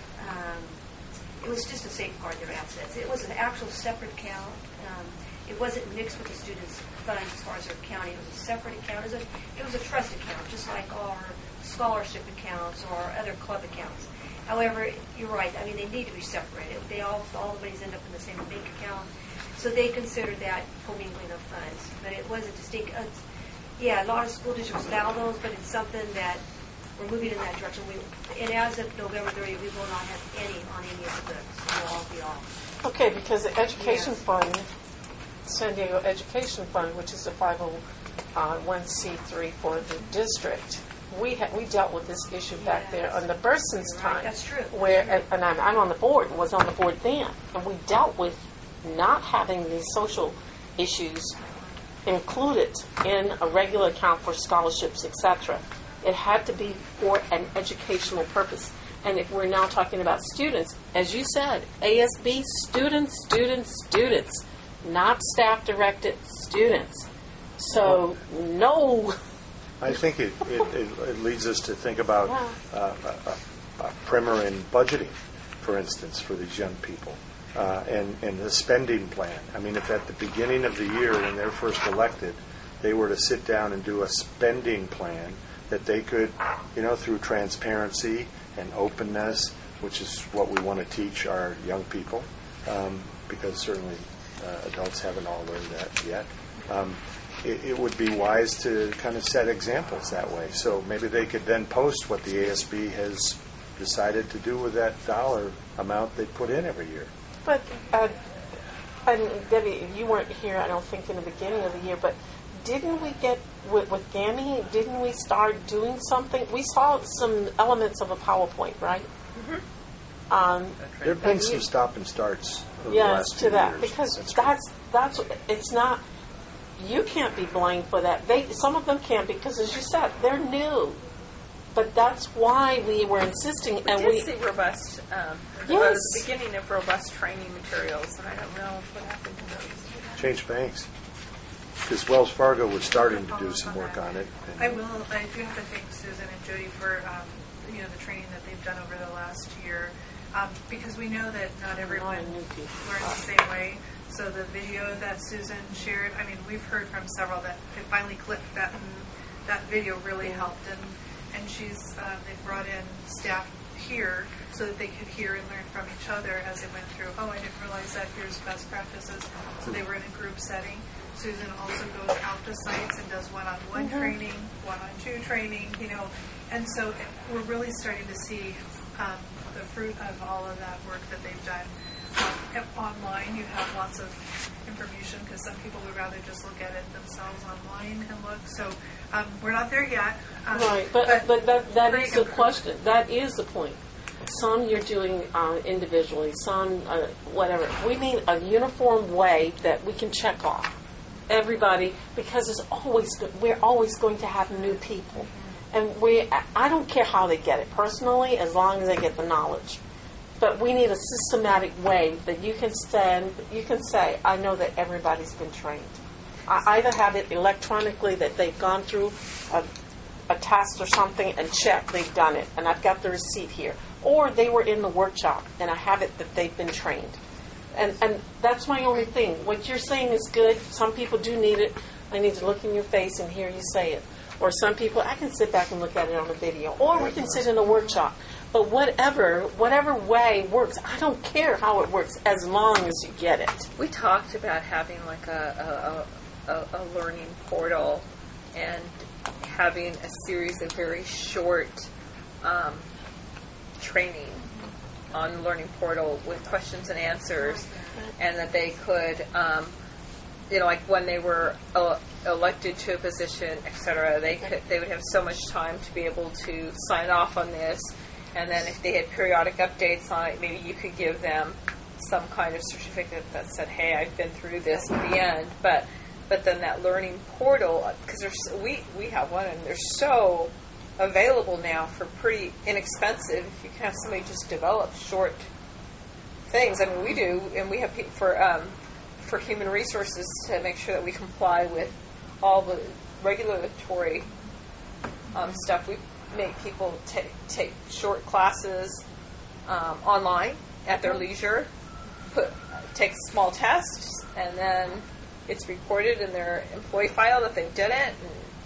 It was just to safeguard their assets. It was an actual separate account. It wasn't mixed with the students' funds as far as their accounting. It was a separate account. It was a trust account, just like our scholarship accounts or our other club accounts. However, you're right. I mean, they need to be separated. All the monies end up in the same bank account. So they considered that commingling of funds. But it wasn't distinct. A lot of school districts allow those, but it's something that we're moving in that direction. And as of November 30th, we will not have any on any of the books. It will all be off. Okay, because the education fund, San Diego Education Fund, which is a 501c3 for the district, we dealt with this issue back there on the Burson's time. That's true. And I'm on the board, was on the board then, and we dealt with not having these social issues included in a regular account for scholarships, etc. It had to be for an educational purpose. And if we're now talking about students, as you said, ASB, students, not staff-directed students. So, no. I think it leads us to think about a primer in budgeting, for instance, for these young people, and the spending plan. I mean, if at the beginning of the year when they're first elected, they were to sit down and do a spending plan that they could, through transparency and openness, which is what we want to teach our young people, because certainly adults haven't all learned that yet. It would be wise to kind of set examples that way. So maybe they could then post what the ASB has decided to do with that dollar amount they put in every year. But, and Debbie, you weren't here, I don't think, in the beginning of the year, but didn't we get, with GAMI, didn't we start doing something? We saw some elements of a PowerPoint, right? There have been some stop and starts over the Yes, last to 2 that, years. because true. that's it's not, you can't be blamed for that. Some of them can't, because as you said, they're new. But that's why we were insisting, and We did see robust, Yes. the beginning of robust training materials, and I don't know what happened to those. Change banks. Because Wells Fargo was starting to do some work on it. and- I do have to thank Susan and Jody for, the training that they've done over the last year, because we know that not everyone learns the same way. So the video that Susan shared, I mean, we've heard from several that they finally clicked that, and that video really helped. And they've brought in staff here so that they could hear and learn from each other as they went through. Oh, I didn't realize that. Here's best practices. So they were in a group setting. Susan also goes out to sites and does one-on-one training, one-on-two training, and so we're really starting to see the fruit of all of that work that they've done. Online, you have lots of information because some people would rather just look at it themselves online and look. So we're not there yet. Right, but that is the question. That is the point. Some you're doing individually, some whatever. We need a uniform way that we can check off everybody, because we're always going to have new people, and I don't care how they get it personally, as long as they get the knowledge. But we need a systematic way that you can say, I know that everybody's been trained. I either have it electronically that they've gone through a test or something and checked they've done it, and I've got the receipt here, or they were in the workshop and I have it that they've been trained. And that's my only thing. What you're saying is good. Some people do need it. I need to look in your face and hear you say it. Or some people, I can sit back and look at it on a video. Or we can sit in a workshop. But whatever way works, I don't care how it works, as long as you get it. We talked about having like a learning portal and having a series of very short training on the learning portal with questions and answers, and that they could, like when they were elected to a position, etc., they would have so much time to be able to sign off on this, and then if they had periodic updates on it, maybe you could give them some kind of certificate that said, "Hey, I've been through this at the end." But then that learning portal, because we have one, and they're so available now for pretty inexpensive. If you can have somebody just develop short things, I mean, we do, and we have people for human resources to make sure that we comply with all the regulatory stuff. We make people take short classes online at their leisure, take small tests, and then it's recorded in their employee file that they did it.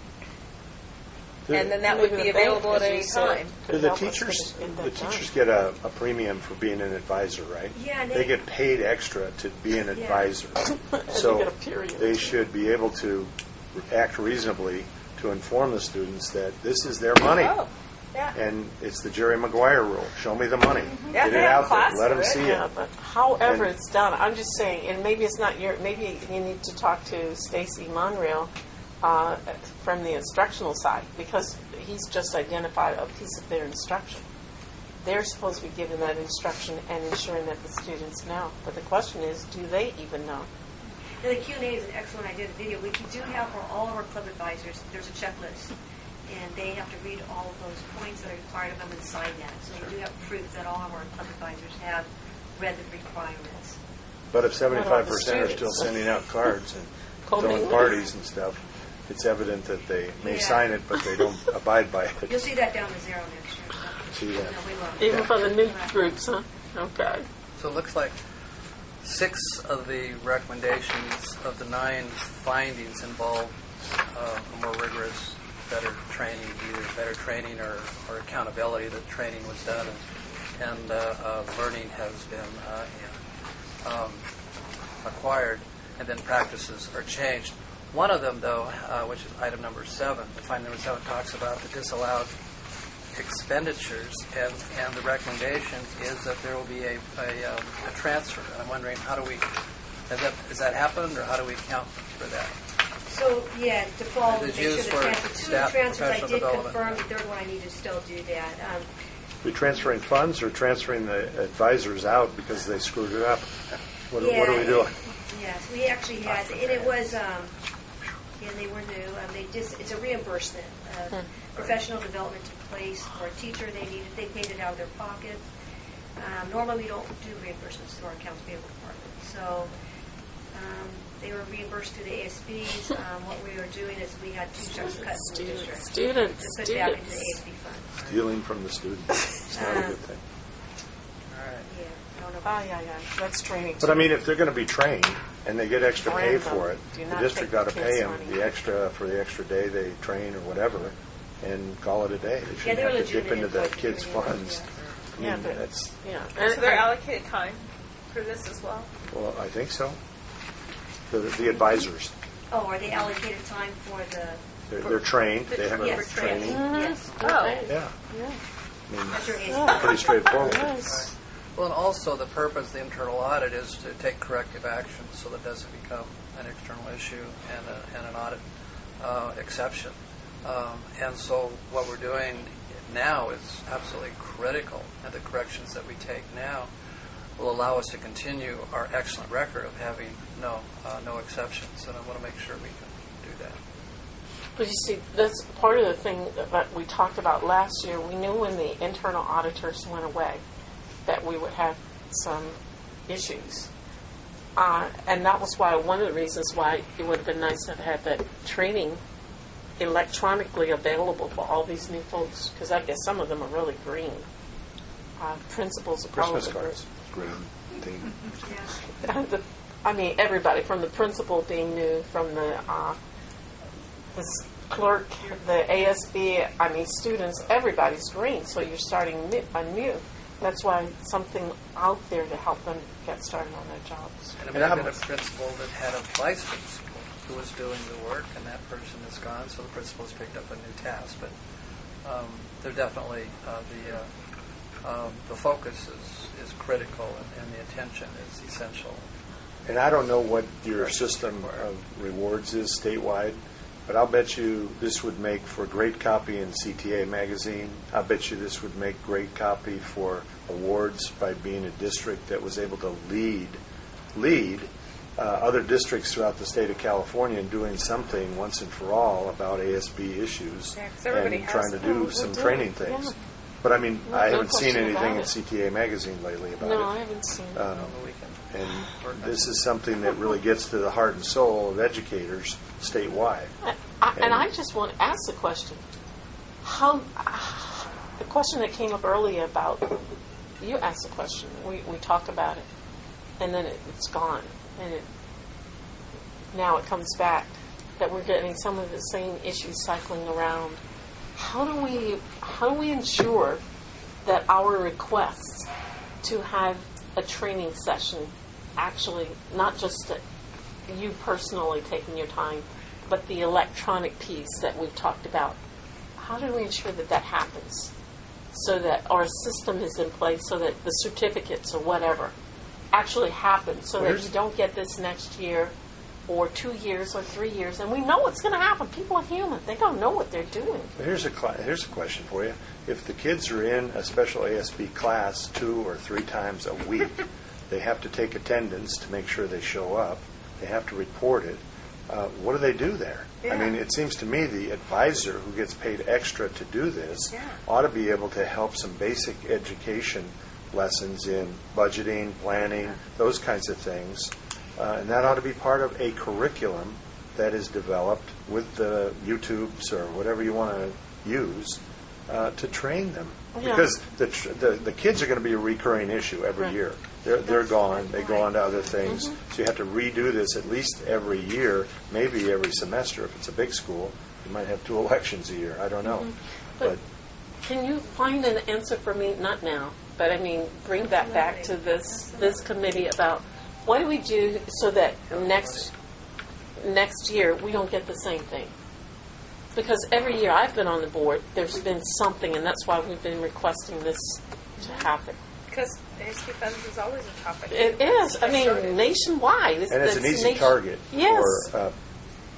And then that would be available at any time. Do the teachers get a premium for being an advisor, right? Yeah, they get paid extra to be an advisor. So they should be able to act reasonably to inform the students that this is their money. Oh, yeah. And it's the Jerry Maguire rule. Show me the money. Yeah, Get it out there. Let them see Yeah, it. but however it's done, I'm just saying, and maybe it's not maybe you need to talk to Stacy Monreal from the instructional side, because he's just identified a piece of their instruction. They're supposed to be giving that instruction and ensuring that the students know. But the question is, do they even know? Now, the Q&A is an excellent idea. The video, we do have for all of our club advisors, there's a checklist, and they have to read all of those points that are required of them and sign that. So we do have proof that all of our club advisors have read the requirements. But if 75% are still sending out cards and throwing parties and stuff, it's evident that they may sign it, but they don't abide by it. You'll see that down to zero next year. See that? No, we love Even for the new groups, huh? Okay. So it looks like 6 of the recommendations of the 9 findings involve a more rigorous, better training, either better training or accountability that training was done, and learning has been acquired, and then practices are changed. One of them, though, which is item number 7, the finding number 7 talks about the disallowed expenditures, and the recommendation is that there will be a transfer. And I'm wondering, how do we, has that happened, or how do we account for that? So So, yeah, to follow, It make is sure the used for transfer, two of the staff transfers, I professional did development. confirm, the third one I need to still do that. We transferring funds or transferring the advisors out because they screwed it up? What are we doing? Yes, we actually had, and it was, and they were new. It's a reimbursement. Professional development took place for a teacher. They paid it out of their pocket. Normally, we don't do reimbursements through our accounts payable department. So they were reimbursed through the ASBs. What we were doing is we had two checks cut from the district Students. to put back into the ASB fund. Stealing from the students. It's not a good thing. Yeah, I don't know. Yeah. That's training. But I mean, if they're going to be trained and they get extra pay Brand them. for it, Do the not district take got to the pay kids' them money. the extra for the extra day they train or whatever, and call it a day. They Yeah, shouldn't they're have to dip legitimate into the employees. kids' funds. I Yeah, mean, but that's yeah. So they're allocated time for this as well? well, I think so. The advisors, Oh, are they allocated time for the? they're trained. They have a Yes, training. yes. Oh. Yeah, Yeah. I mean, That's your ASB. pretty straightforward. Yes. Well, and also the purpose of the internal audit is to take corrective action so that it doesn't become an external issue and an audit exception. And so what we're doing now is absolutely critical, and the corrections that we take now will allow us to continue our excellent record of having no exceptions. And I want to make sure we can do that. But you see, that's part of the thing that we talked about last year. We knew when the internal auditors went away that we would have some issues. And that was why, one of the reasons why it would have been nice to have had that training electronically available for all these new folks, because I guess some of them are really green. Principals are probably Christmas cards, green theme. I mean, everybody, from the principal being new, from the clerk, the ASB, I mean, students, everybody's green, so you're starting anew. That's why something out there to help them get started on their jobs. And it may have been a principal that had a vice principal who was doing the work, and that person is gone, so the principal has picked up a new task. But they're definitely the focus is critical, and the attention is essential. And I don't know what your system of rewards is statewide, but I'll bet you this would make for a great copy in CTA magazine. I bet you this would make great copy for awards by being a district that was able to lead other districts throughout the state of California in doing something once and for all about ASB issues, Yeah, 'cause everybody and has trying to them. do We some do, training things. yeah. But I mean, No I haven't seen question anything in about it. CTA magazine lately about No, it. I haven't seen it. On the weekend. And this is something that really gets to the heart and soul of educators statewide. And I just want to ask the question. The question that came up earlier about, you asked the question, we talked about it, and then it's gone. And now it comes back that we're getting some of the same issues cycling around. How do we ensure that our requests to have a training session, actually not just you personally taking your time, but the electronic piece that we've talked about, how do we ensure that that happens so that our system is in place so that the certificates or whatever actually happen so that you don't get this next year or 2 years or 3 years, and we know what's going to happen. People are human. They don't know what they're doing. Here's a question for you. If the kids are in a special ASB class 2 or 3 times a week, they have to take attendance to make sure they show up. They have to report it. What do they do there? I mean, it seems to me the advisor who gets paid extra to do this ought to be able to help some basic education lessons in budgeting, planning, those kinds of things. And that ought to be part of a curriculum that is developed with the YouTubes or whatever you want to use to train them. Yeah. Because the kids are going to be a recurring issue every year. They're gone. They go on to other things. So you have to redo this at least every year, maybe every semester. If it's a big school, you might have 2 elections a year. I don't know. But Can you find an answer for me? Not now, but I mean, bring that back to this committee about what do we do so that next year we don't get the same thing? Because every year I've been on the board, there's been something, and that's why we've been requesting this to happen. Because ASB funds is always a topic. It is. I mean, nationwide. and it's an easy target Yes. for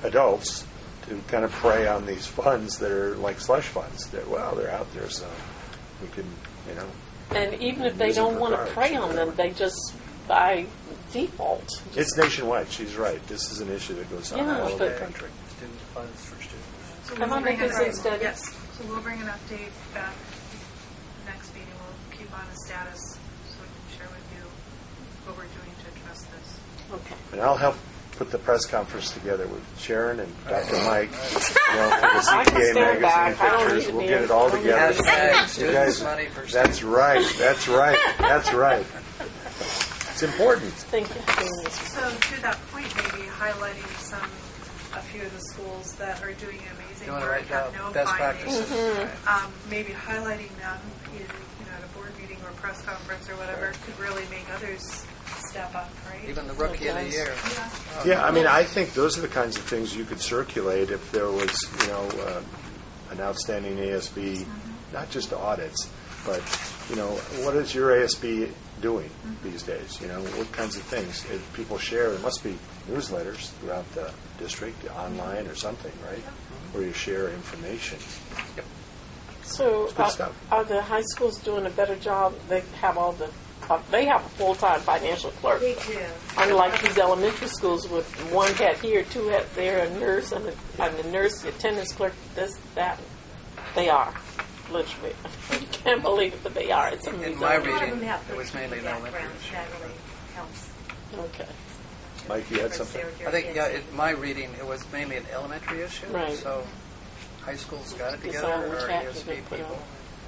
adults to kind of prey on these funds that are like slush funds. They're out there, so we can, And even if they use them don't for want to cards prey or on them, whatever. they just by default. It's nationwide. She's right. This is an issue that goes on Yeah, all over the but- country. Student funds for students. So Come we'll on, bring make an this instead. Yes. So we'll bring an update back next meeting. We'll keep on the status so we can share with you what we're doing to address this. Okay. And I'll help put the press conference together with Sharon and Dr. Mike. For the I can CTA stand back. I don't magazine need pictures. to We'll be get in- it all I don't need together. to be- Hashtag You students' guys, money for that's students. right. That's right. That's right. It's important. Thank you for doing this. So to that point, maybe highlighting a few of the schools that are doing amazing Doing the work, right have job. no Best findings. practices. Maybe highlighting them in, at a board meeting or press conference or whatever could really make others step up, right? Even the rookie of the year. Yeah, I mean, I think those are the kinds of things you could circulate if there was, an outstanding ASB, not just audits, but, what is your ASB doing these days? What kinds of things? If people share, there must be newsletters throughout the district, online or something, right? Where you share information. So, It's good stuff. are the high schools doing a better job? They have they have a full-time financial clerk. They do. Unlike these elementary schools with one hat here, two hat there, a nurse and the nurse, the attendance clerk, this, that. They are, literally. You can't believe it, but they are. It's In amazing. my A lot of them reading, have it was mainly an elementary background. issue. That really helps. Okay. Mike, you had something? I think, my reading, it was mainly an elementary issue. Right. So high schools got it Decide together, which or hat ASB you're gonna put people. on.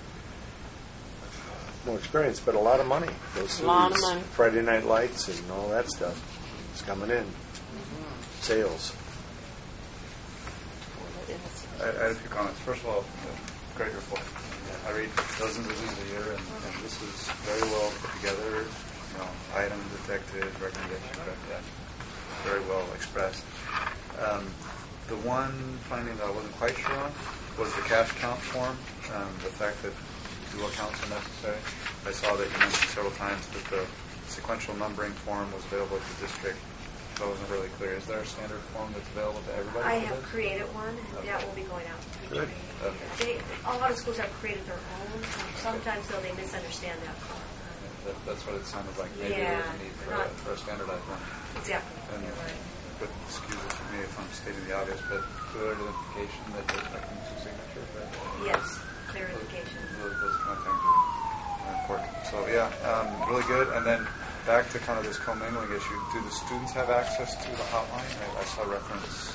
More experience, but a lot of money. Goes through Lot of these money. Friday Night Lights and all that stuff. It's coming in. Sales. I had a few comments. First of all, great report. I read dozens of these a year, and this is very well put together. Item detected, recommendation, very well expressed. The one finding that I wasn't quite sure on was the cash count form, the fact that dual counts are necessary. I saw that you mentioned several times that the sequential numbering form was available at the district. That wasn't really clear. Is there a standard form that's available to everybody? I for have this? created one, and that will be going out to the Good. community. A lot of schools have created their own. Sometimes, though, they misunderstand that form. That's what it sounded like. Maybe Yeah, there's a need for a standardized one. Exactly. And, but excuse me if I'm stating the obvious, but clear identification that they're expecting two signatures, right? Yes, clarification. Those kind of things are important. So really good. And then back to kind of this commingling issue. Do the students have access to the hotline? I saw reference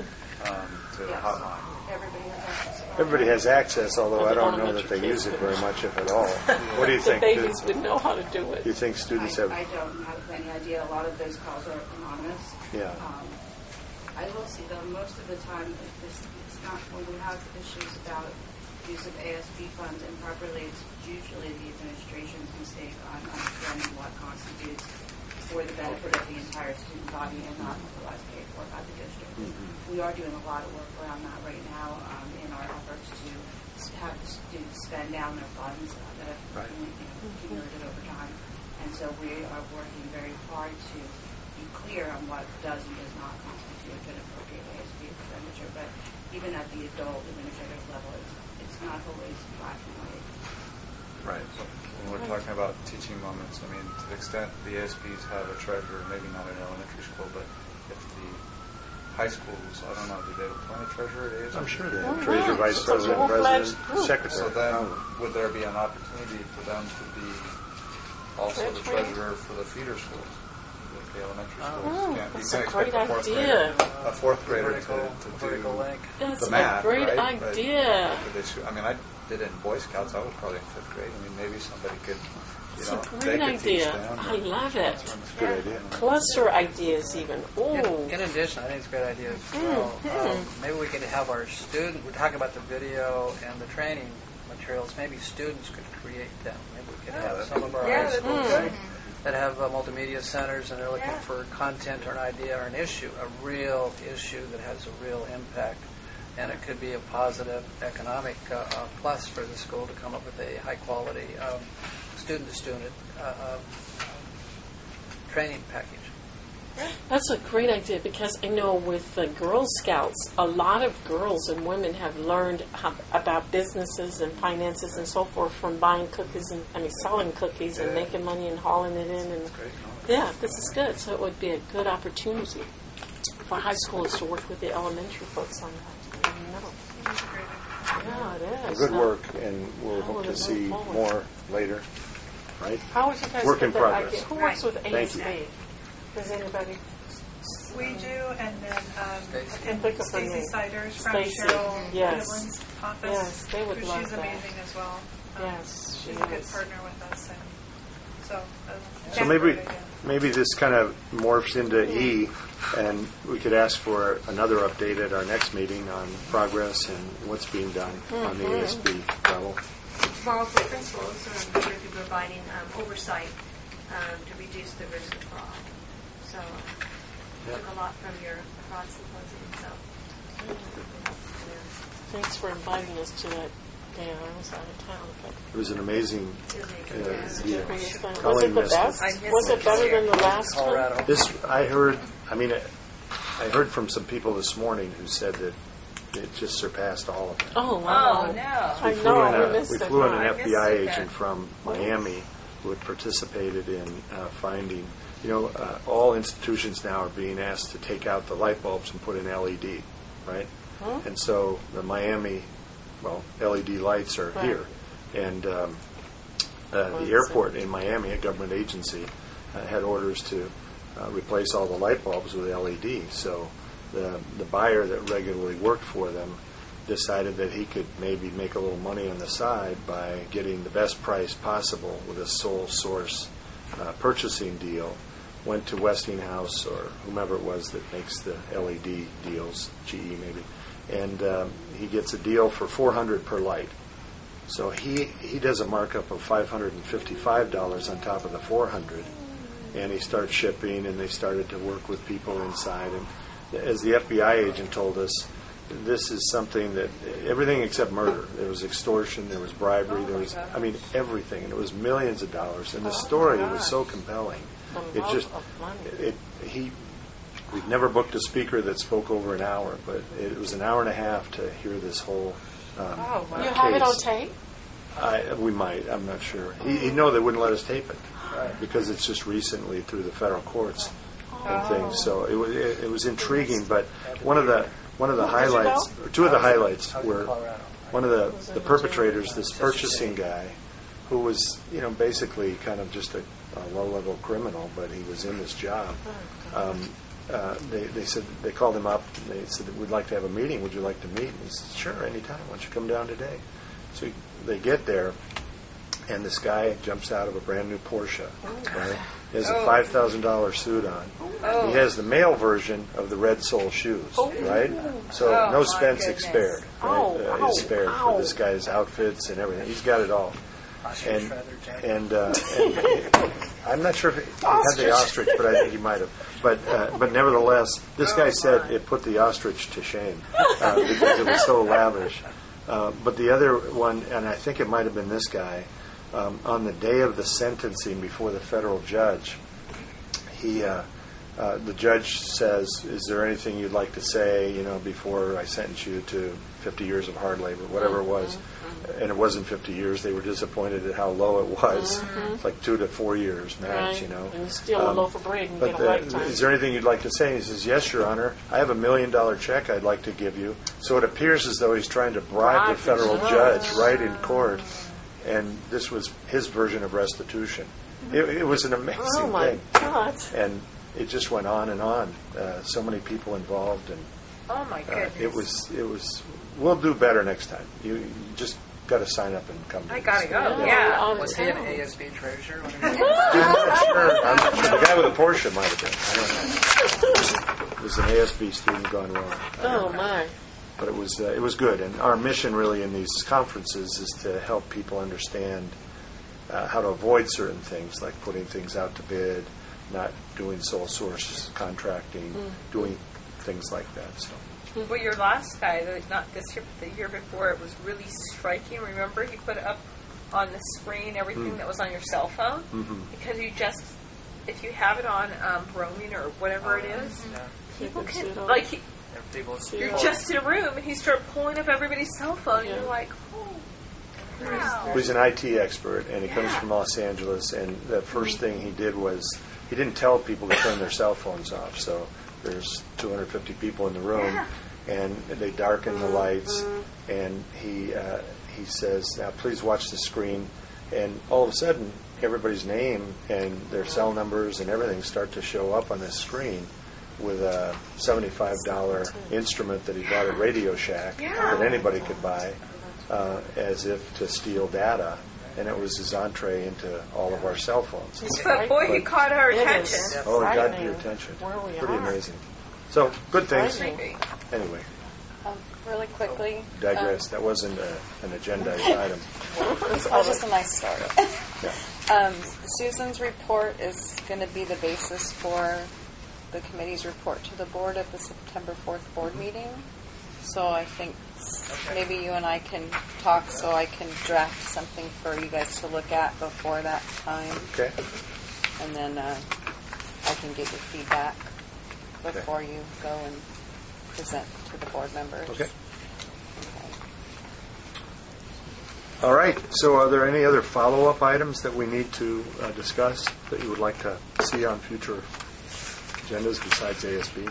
to the hotline. Everybody has access. Everybody has access, although I don't know that they use it very much, if at all. What do you The think? babies would know how to do it. Do you think students have? I don't have any idea. A lot of those calls are anonymous. Yeah. I will see though, most of the time, it's not when we have issues about use of ASB funds improperly, it's usually the administration's mistake on understanding what constitutes for the benefit of the entire student body and not otherwise paid for by the district. We are doing a lot of work around that right now in our efforts to have the students spend down their funds that have accumulated over time. And so we are working very hard to be clear on what does and does not constitute an appropriate ASB expenditure. But even at the adult administrative level, it's not always black and white. Right. So when we're talking about teaching moments, I mean, to the extent the ASBs have a treasurer, maybe not in elementary school, but if the high schools, I don't know, do they appoint a treasurer at ASB? I'm sure they have. Treasurer, vice president, president, secretary. So then, would there be an opportunity for them to be also the treasurer for the feeder schools? The elementary schools. That's a great idea. A fourth grader to Vertical do link. That's the math, a great right? idea. I mean, I did it in Boy Scouts. I was probably in 5th grade. I mean, maybe somebody could, It's you know, a they great could teach idea. them. I love it. It's a good idea. Cluster ideas, even. Oh, In addition, I think it's a great idea as well. Maybe we could have our student, we're talking about the video and the training materials, maybe students could create them. Maybe we could have some of our high schools that have multimedia centers and they're looking for content or an idea or an issue, a real issue that has a real impact. And it could be a positive economic plus for the school to come up with a high-quality student-to-student training package. That's a great idea because I know with the Girl Scouts, a lot of girls and women have learned about businesses and finances and so forth from buying cookies and selling cookies and making money and hauling it in. And yeah, this is good. So it would be a good opportunity for high schoolers to work with the elementary folks on that. In the middle. Yeah, it is. Good work, and we'll hope to see more later. Right? How would you guys Work get in that progress. idea? Who works with Thank you. ASB? Does anybody? We do, and then And pick up her Stacy name. Siders from Stacy, Cheryl yes. Midland's office. Yes, they would love She's that. amazing as well. Yes, she she's a good is. partner with us, and so. So maybe this kind of morphs into E, and we could ask for another update at our next meeting on progress and what's being done on the ASB level. Tomorrow's the principals are going to be providing oversight to reduce the risk of fraud. So took a lot from your fraud symposium. So Thanks for inviting us to that. Dan, I was out of town. But It was an amazing deal. was it the Colleen missed it. best? Was it better than the last one? Colorado. This, I heard from some people this morning who said that it just surpassed all of them. Oh, wow. Oh, no. I know, we missed We it. flew in I an missed FBI it. agent from Miami who had participated in finding, all institutions now are being asked to take out the light bulbs and put in LED, right? And so the Miami, LED lights are Right. here. And the airport in Miami, a government agency, had orders to replace all the light bulbs with LED. So the buyer that regularly worked for them decided that he could maybe make a little money on the side by getting the best price possible with a sole source purchasing deal. Went to Westinghouse or whomever it was that makes the LED deals, GE maybe, and he gets a deal for $400 per light. So he does a markup of $555 on top of the $400, and he starts shipping, and they started to work with people inside. And as the FBI agent told us, this is something that everything except murder. There was extortion, there was bribery, there was, everything, and it was millions of dollars. And the story was so compelling. It just, we've never booked a speaker that spoke over an hour, but it was an hour and a half to hear this whole You have it on tape? We might. I'm not sure. He know they wouldn't let us tape it because it's just recently through the federal courts and things. So it was intriguing. But one of the highlights, or two of the highlights, were one of the perpetrators, this purchasing guy, who was basically kind of just a low-level criminal, but he was in this job. They said they called him up. They said, "We'd like to have a meeting. Would you like to meet?" And he said, "Sure, anytime. Why don't you come down today?" So they get there, and this guy jumps out of a brand new Porsche. Right? He has a $5,000 suit on. He has the male version of the Red Sole shoes. Right? So no Spence spared. Right? Is spared for this guy's outfits and everything. He's got it all. And I'm not sure if he had the ostrich, but I think he might have. But nevertheless, this guy said it put the ostrich to shame because it was so lavish. But the other one, and I think it might have been this guy, on the day of the sentencing before the federal judge, the judge says, "Is there anything you'd like to say, before I sentence you to 50 years of hard labor," whatever it was. And it wasn't 50 years. They were disappointed at how low it was. It's like 2 to 4 years max, And you steal a loaf of bread and but get a lifetime. is there anything you'd like to say? And he says, "Yes, Your Honor. I have $1 million check I'd like to give you." So it appears as though he's trying to bribe the federal judge right in court. And this was his version of restitution. It was an amazing Oh, my thing. God. And it just went on and on. So many people involved. And Oh, my goodness. it was. We'll do better next time. You just got to sign up and come to I this. got to go. Yeah. Was he an ASB treasurer? I'm not sure. The guy with the Porsche might have been. I don't know. It was an ASB student gone wrong. Oh, my. But it was good. And our mission really in these conferences is to help people understand how to avoid certain things, like putting things out to bid, not doing sole source contracting, doing things like that. So. Well, your last guy, not this year, but the year before, it was really striking. Remember, he put up on the screen everything that was on your cell phone because you just if you have it on roaming or whatever it is, people can see it can on- like People you're just in a room and he started pulling up everybody's cell phone, and you're like, oh, wow. He's an IT expert, and he comes from Los Angeles, and the first thing he did was he didn't tell people to turn their cell phones off. So there's 250 people in the room, and they darken the lights, and he says, now please watch the screen, and all of a sudden everybody's name and their cell numbers and everything start to show up on this screen with a $75 instrument that he bought at Radio Shack that anybody could buy, as if to steal data, and it was his entree into all of our cell phones. But boy, he caught our attention. Oh, it got your attention. Pretty amazing. So, good things. Anyway, Really quickly. digress. That wasn't an agendized item. That was just a nice start. Yeah. Susan's report is going to be the basis for the committee's report to the board at the September 4th board meeting. So I think maybe you and I can talk so I can draft something for you guys to look at before that time. Okay. And then I can get your feedback before you go and present to the board members. Okay. All right. So are there any other follow-up items that we need to discuss that you would like to see on future agendas besides ASB?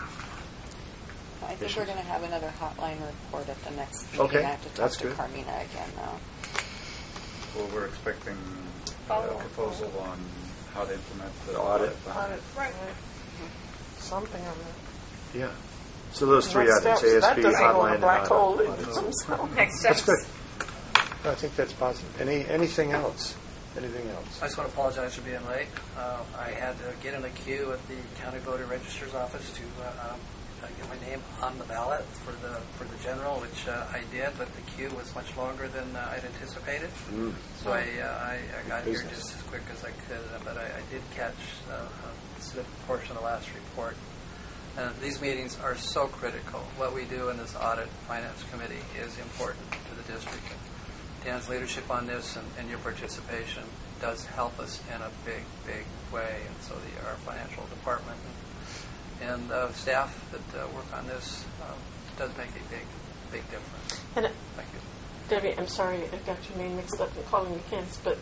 I think we're going to have another hotline report at the next meeting. Okay, I have to talk that's to good. Carmina again now. Well, we're expecting a proposal on how to implement the audit. Right. Something on that. Yeah. So those three Next items, steps. That ASB, doesn't go in hotline, a and black audit. hole. Next That's steps. good. I think that's positive. Anything else? Anything else? I just want to apologize for being late. I had to get in a queue at the county voter registrar's office to get my name on the ballot for the general, which I did, but the queue was much longer than I'd anticipated. So I got here just as quick as I could, but I did catch a significant portion of the last report. These meetings are so critical. What we do in this audit finance committee is important to the district. Dan's leadership on this and your participation does help us in a big, big way. And so our financial department and staff that work on this does make a big, big difference. And Thank you. Debbie, I'm sorry I got your name mixed up in calling you Kent, but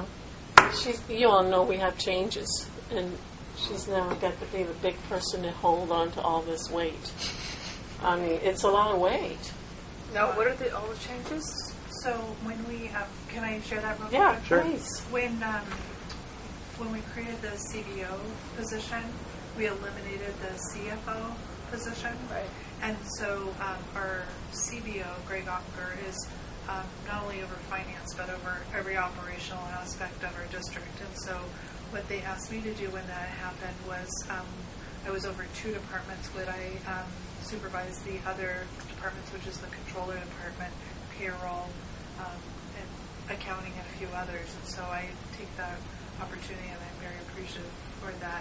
you all know we have changes, and she's now got to be the big person to hold on to all this weight. I mean, it's a lot of weight. Now, what are all the changes? So when we, can I share that real quick? Yeah, Sure. please. When we created the CBO position, we eliminated the CFO position. Right. And so our CBO, Greg Ocker, is not only over finance, but over every operational aspect of our district. And so what they asked me to do when that happened was I was over two departments. Would I supervise the other departments, which is the controller department, payroll, and accounting, and a few others. And so I take that opportunity, and I'm very appreciative for that.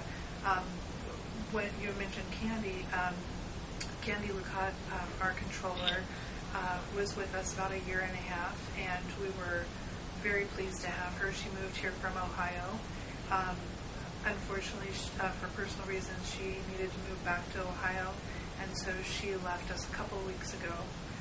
When you mentioned Candy, Candy Lucat, our controller, was with us about a year and a half, and we were very pleased to have her. She moved here from Ohio. Unfortunately, for personal reasons, she needed to move back to Ohio, and so she left us a couple of weeks ago.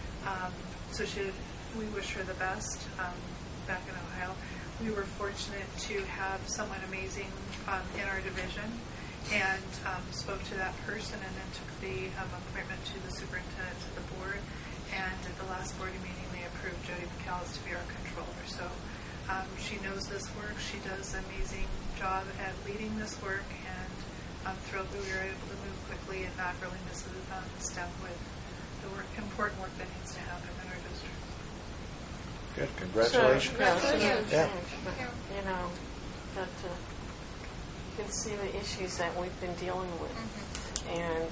So we wish her the best back in Ohio. We were fortunate to have someone amazing in our division, and spoke to that person, and then took the appointment to the superintendent to the board. And at the last board meeting, they approved Jody McCallis to be our controller. So she knows this work. She does an amazing job at leading this work, and I'm thrilled that we were able to move quickly and not really miss a step with the important work that needs to happen in our district. Good. Congratulations. Yeah. You know, that you can see the issues that we've been dealing with. And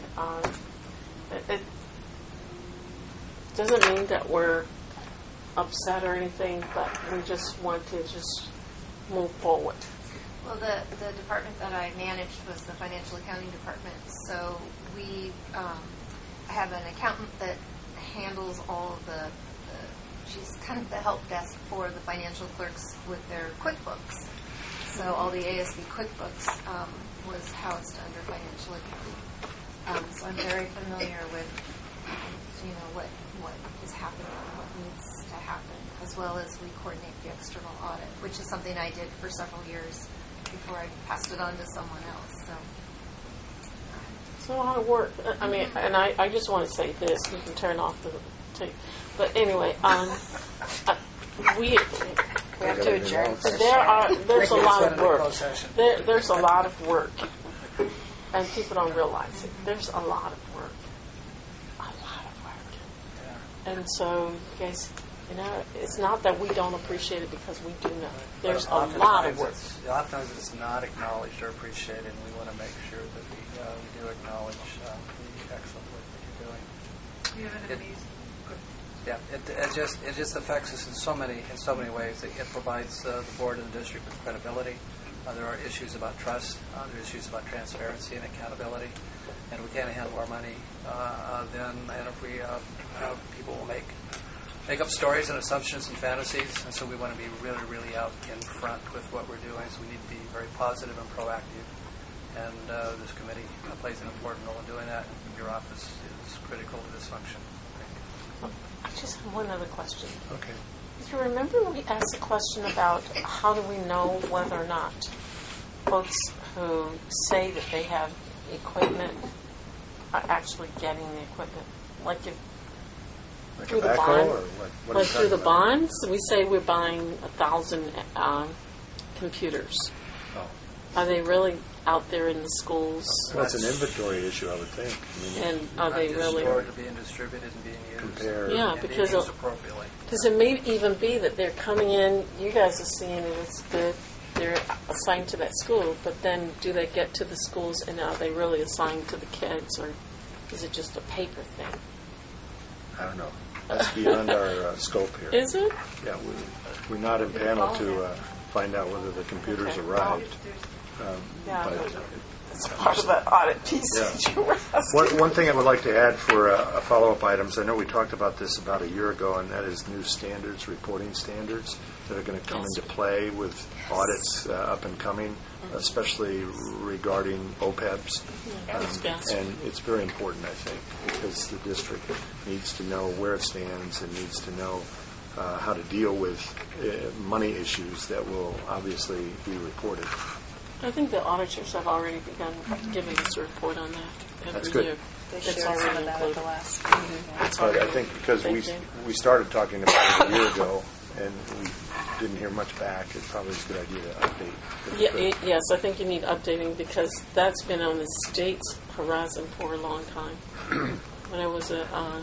it doesn't mean that we're upset or anything, but we just want to just move forward. Well, the department that I managed was the financial accounting department. So we have an accountant that handles all of the she's kind of the help desk for the financial clerks with their QuickBooks. So all the ASB QuickBooks. was housed under financial accounting. So I'm very familiar with, what is happening and what needs to happen, as well as we coordinate the external audit, which is something I did for several years before I passed it on to someone else. So. It's a lot of work. I mean, and I just want to say this. You can turn off the tape. But anyway, we have to adjourn. There's a lot of work. There's a lot of work, and people don't realize it. There's a lot of work. And so, you guys, it's not that we don't appreciate it because we do know. There's a lot of work. Oftentimes it's not acknowledged or appreciated, and we want to make sure that we do acknowledge the excellent work that you're doing. You have an amazing. Yeah, it just affects us in so many ways. It provides the board and the district with credibility. There are issues about trust. There are issues about transparency and accountability. And we can't handle our money and if we people will make up stories and assumptions and fantasies, and so we want to be really, really out in front with what we're doing. So we need to be very positive and proactive. And this committee plays an important role in doing that. And your office is critical to this function. I just have one other question. Okay. You remember we asked a question about how do we know whether or not folks who say that they have equipment are actually getting the equipment? Like if through the bond, like through the bonds, we say we're buying 1,000 computers. Oh. Are they really out there in the schools? Well, it's an inventory issue, I would think. And are they really stored to being distributed and being used? Compared. Yeah, and because being used appropriately. Because it may even be that they're coming in. You guys are seeing it as good. They're assigned to that school, but then do they get to the schools and are they really assigned to the kids, or is it just a paper thing? I don't know. That's beyond our scope here. Is it? Yeah, we're not in panel to find out whether the computers arrived. But it's part of that audit piece. Yeah. One thing I would like to add for follow-up items, I know we talked about this about a year ago, and that is new standards, reporting standards that are going to come into play with audits up and coming, especially regarding OPEBs. And it's very important, I think, because the district needs to know where it stands and needs to know how to deal with money issues that will obviously be reported. I think the auditors have already begun giving us a report on that That's every good. year. They It's shared some already of that at included. the last But I think because we started talking about it a year ago and we didn't hear much back, it probably is a good idea to update. Yes, I think you need updating because that's been on the state's horizon for a long time. When I was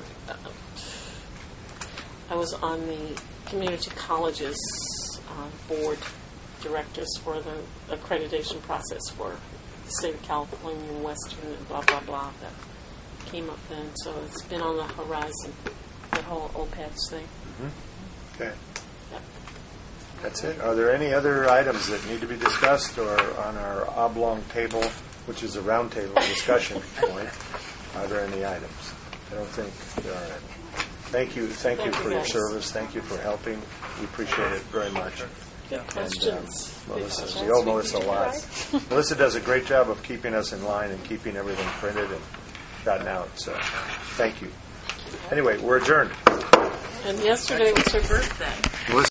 on the community colleges board directors for the accreditation process for the state of California and Western and blah, blah, blah. That came up then. So it's been on the horizon, that whole OPEBs thing. Mm-hmm. Okay. Yep. That's it. Are there any other items that need to be discussed or on our oblong table, which is a round table discussion point? Are there any items? I don't think there are any. Thank you for your service. Thank you for helping. We appreciate it very much. Good questions. Melissa, we owe Melissa a lot. Melissa does a great job of keeping us in line and keeping everything printed and gotten out. So, thank you. Anyway, we're adjourned. And yesterday was her birthday.